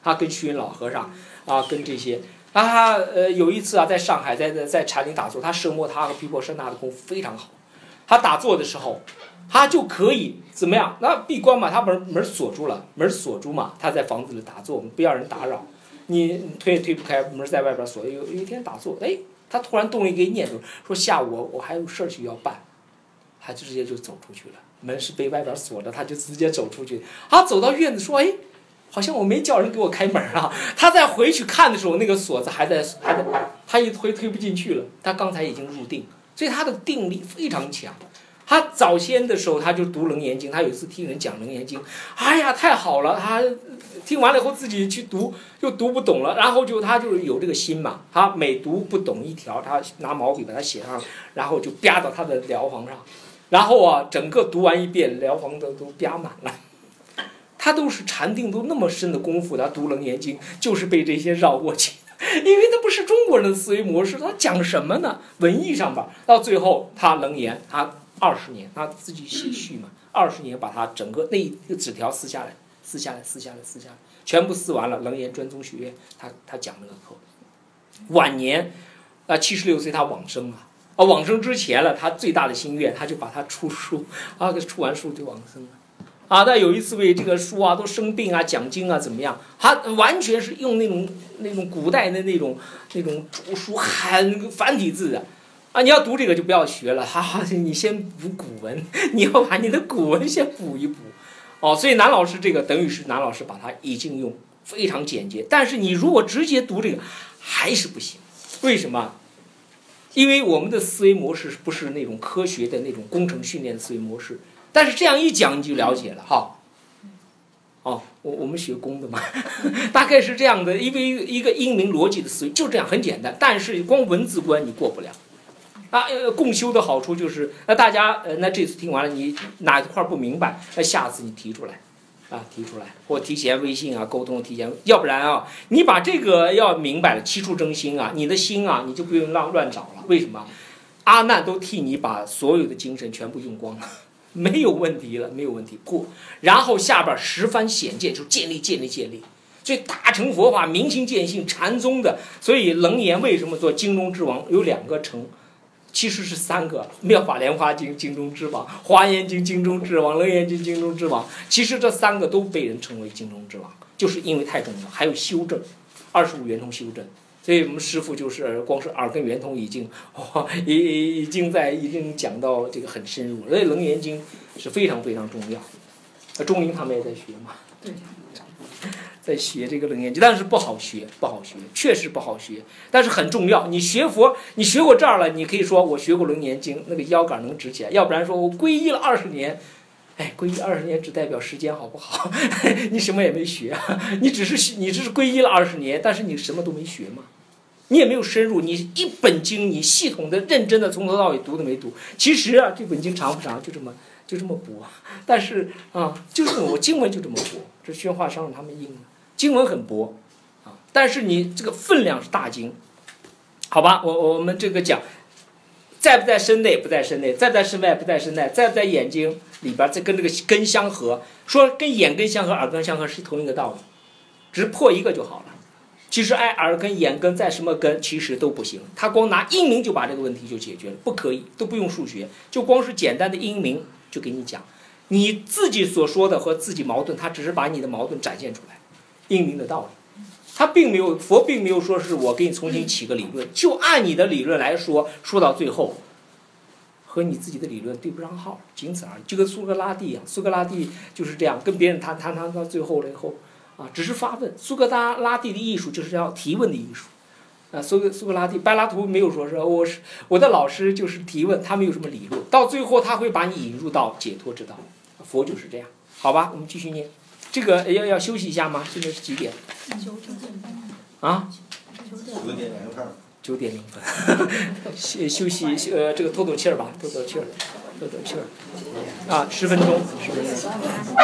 他跟虚云老和尚啊，跟这些。他呃有一次啊，在上海，在在禅林打坐，他摄摩他和毗婆舍那的功夫非常好。他打坐的时候，他就可以怎么样？那闭关嘛，他门门锁住了，门锁住嘛，他在房子里打坐，我们不要人打扰，你推也推不开，门在外边锁。有有一天打坐，哎，他突然动了一个念头，说下午我我还有事去要办，他就直接就走出去了。门是被外边锁着，他就直接走出去。他走到院子说，哎。好像我没叫人给我开门啊！他再回去看的时候，那个锁子还在，还在，他一推推不进去了。他刚才已经入定，所以他的定力非常强。他早先的时候他就读《楞严经》，他有一次听人讲《楞严经》，哎呀太好了！他听完了以后自己去读，又读不懂了，然后就他就是有这个心嘛，他每读不懂一条，他拿毛笔把它写上，然后就啪到他的疗房上，然后啊整个读完一遍，疗房都都啪满了。他都是禅定都那么深的功夫，他读《楞严经》就是被这些绕过去，因为他不是中国人的思维模式，他讲什么呢？文艺上吧，到最后他楞严，他二十年，他自己写序嘛，二十年把他整个那一个纸条撕下来，撕下来，撕下来，撕下来，全部撕完了。楞严专宗学院，他他讲那个课。晚年啊，七十六岁他往生啊，啊往生之前了，他最大的心愿，他就把他出书啊，出完书就往生了。啊，那有一次为这个书啊都生病啊讲经啊怎么样？他完全是用那种那种古代的那种那种著书很繁体字的，啊，你要读这个就不要学了，哈哈，你先补古文，你要把你的古文先补一补，哦，所以南老师这个等于是南老师把它已经用非常简洁，但是你如果直接读这个还是不行，为什么？因为我们的思维模式不是那种科学的那种工程训练的思维模式。但是这样一讲你就了解了哈，哦，我我们学工的嘛，大概是这样的，因为一个因明逻辑的思维就这样很简单，但是光文字关你过不了，啊，呃，共修的好处就是，那大家呃，那这次听完了你哪一块不明白，那下次你提出来，啊，提出来或提前微信啊沟通提前，要不然啊，你把这个要明白了，七处真心啊，你的心啊你就不用乱乱找了，为什么？阿难都替你把所有的精神全部用光了。没有问题了，没有问题过。然后下边十番显见，就建立建立建立。所以大乘佛法明心见性禅宗的，所以楞严为什么做经中之王？有两个乘，其实是三个：妙法莲华经经中之王，华严经经中之王，楞严经经中之王。其实这三个都被人称为经中之王，就是因为太重要。还有修正，二十五圆通修正。所以我们师父就是光是耳根圆通已经，哦、已已经在已经讲到这个很深入，所以《楞严经》是非常非常重要。钟林他们也在学嘛， 对， 在学这个《楞严经》，但是不好学，不好学，确实不好学，但是很重要。你学佛，你学过这儿了，你可以说我学过《楞严经》，那个腰杆能直起来；要不然说我皈依了二十年。哎，皈依二十年只代表时间好不好？你什么也没学啊，你只是你只是皈依了二十年，但是你什么都没学嘛，你也没有深入，你一本经你系统的、认真的从头到尾读都没读。其实啊，这本经长不长就这么就这么薄，但是啊，就是我经文就这么薄，这宣化商让他们印的，经文很薄啊，但是你这个分量是大经，好吧？我我们这个讲。在不在身内不在身内，在不在身外不在身外，在不在眼睛里边，再跟这个根相合，说跟眼根相合、耳根相合是同一个道理，只是破一个就好了。其实爱耳根、眼根在什么根，其实都不行。他光拿音名就把这个问题就解决了，不可以，都不用数学，就光是简单的音名就给你讲，你自己所说的和自己矛盾，他只是把你的矛盾展现出来，音名的道理。他并没有，佛并没有说是我给你重新起个理论，就按你的理论来说，说到最后，和你自己的理论对不上号，仅此而已。就跟苏格拉底一样，苏格拉底就是这样，跟别人谈谈谈到最后了以后，啊，只是发问。苏格拉拉底的艺术就是要提问的艺术，啊，苏格苏格拉底，柏拉图没有说是我是我的老师就是提问，他没有什么理论，到最后他会把你引入到解脱之道。佛就是这样，好吧，我们继续念。这个要要休息一下吗？现在是几点？啊？九点零分。九点零分。休休息呃，这个透透气儿吧，透透气儿，透透气儿。啊，十分钟，十分钟。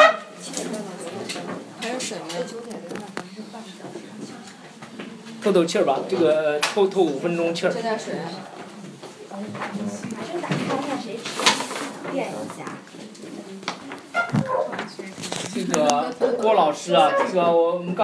还有水吗？ 透透气儿吧，这个透透五分钟气儿。 这点水。 打开看谁吃，垫一下。 这个郭老师啊，这个我们刚。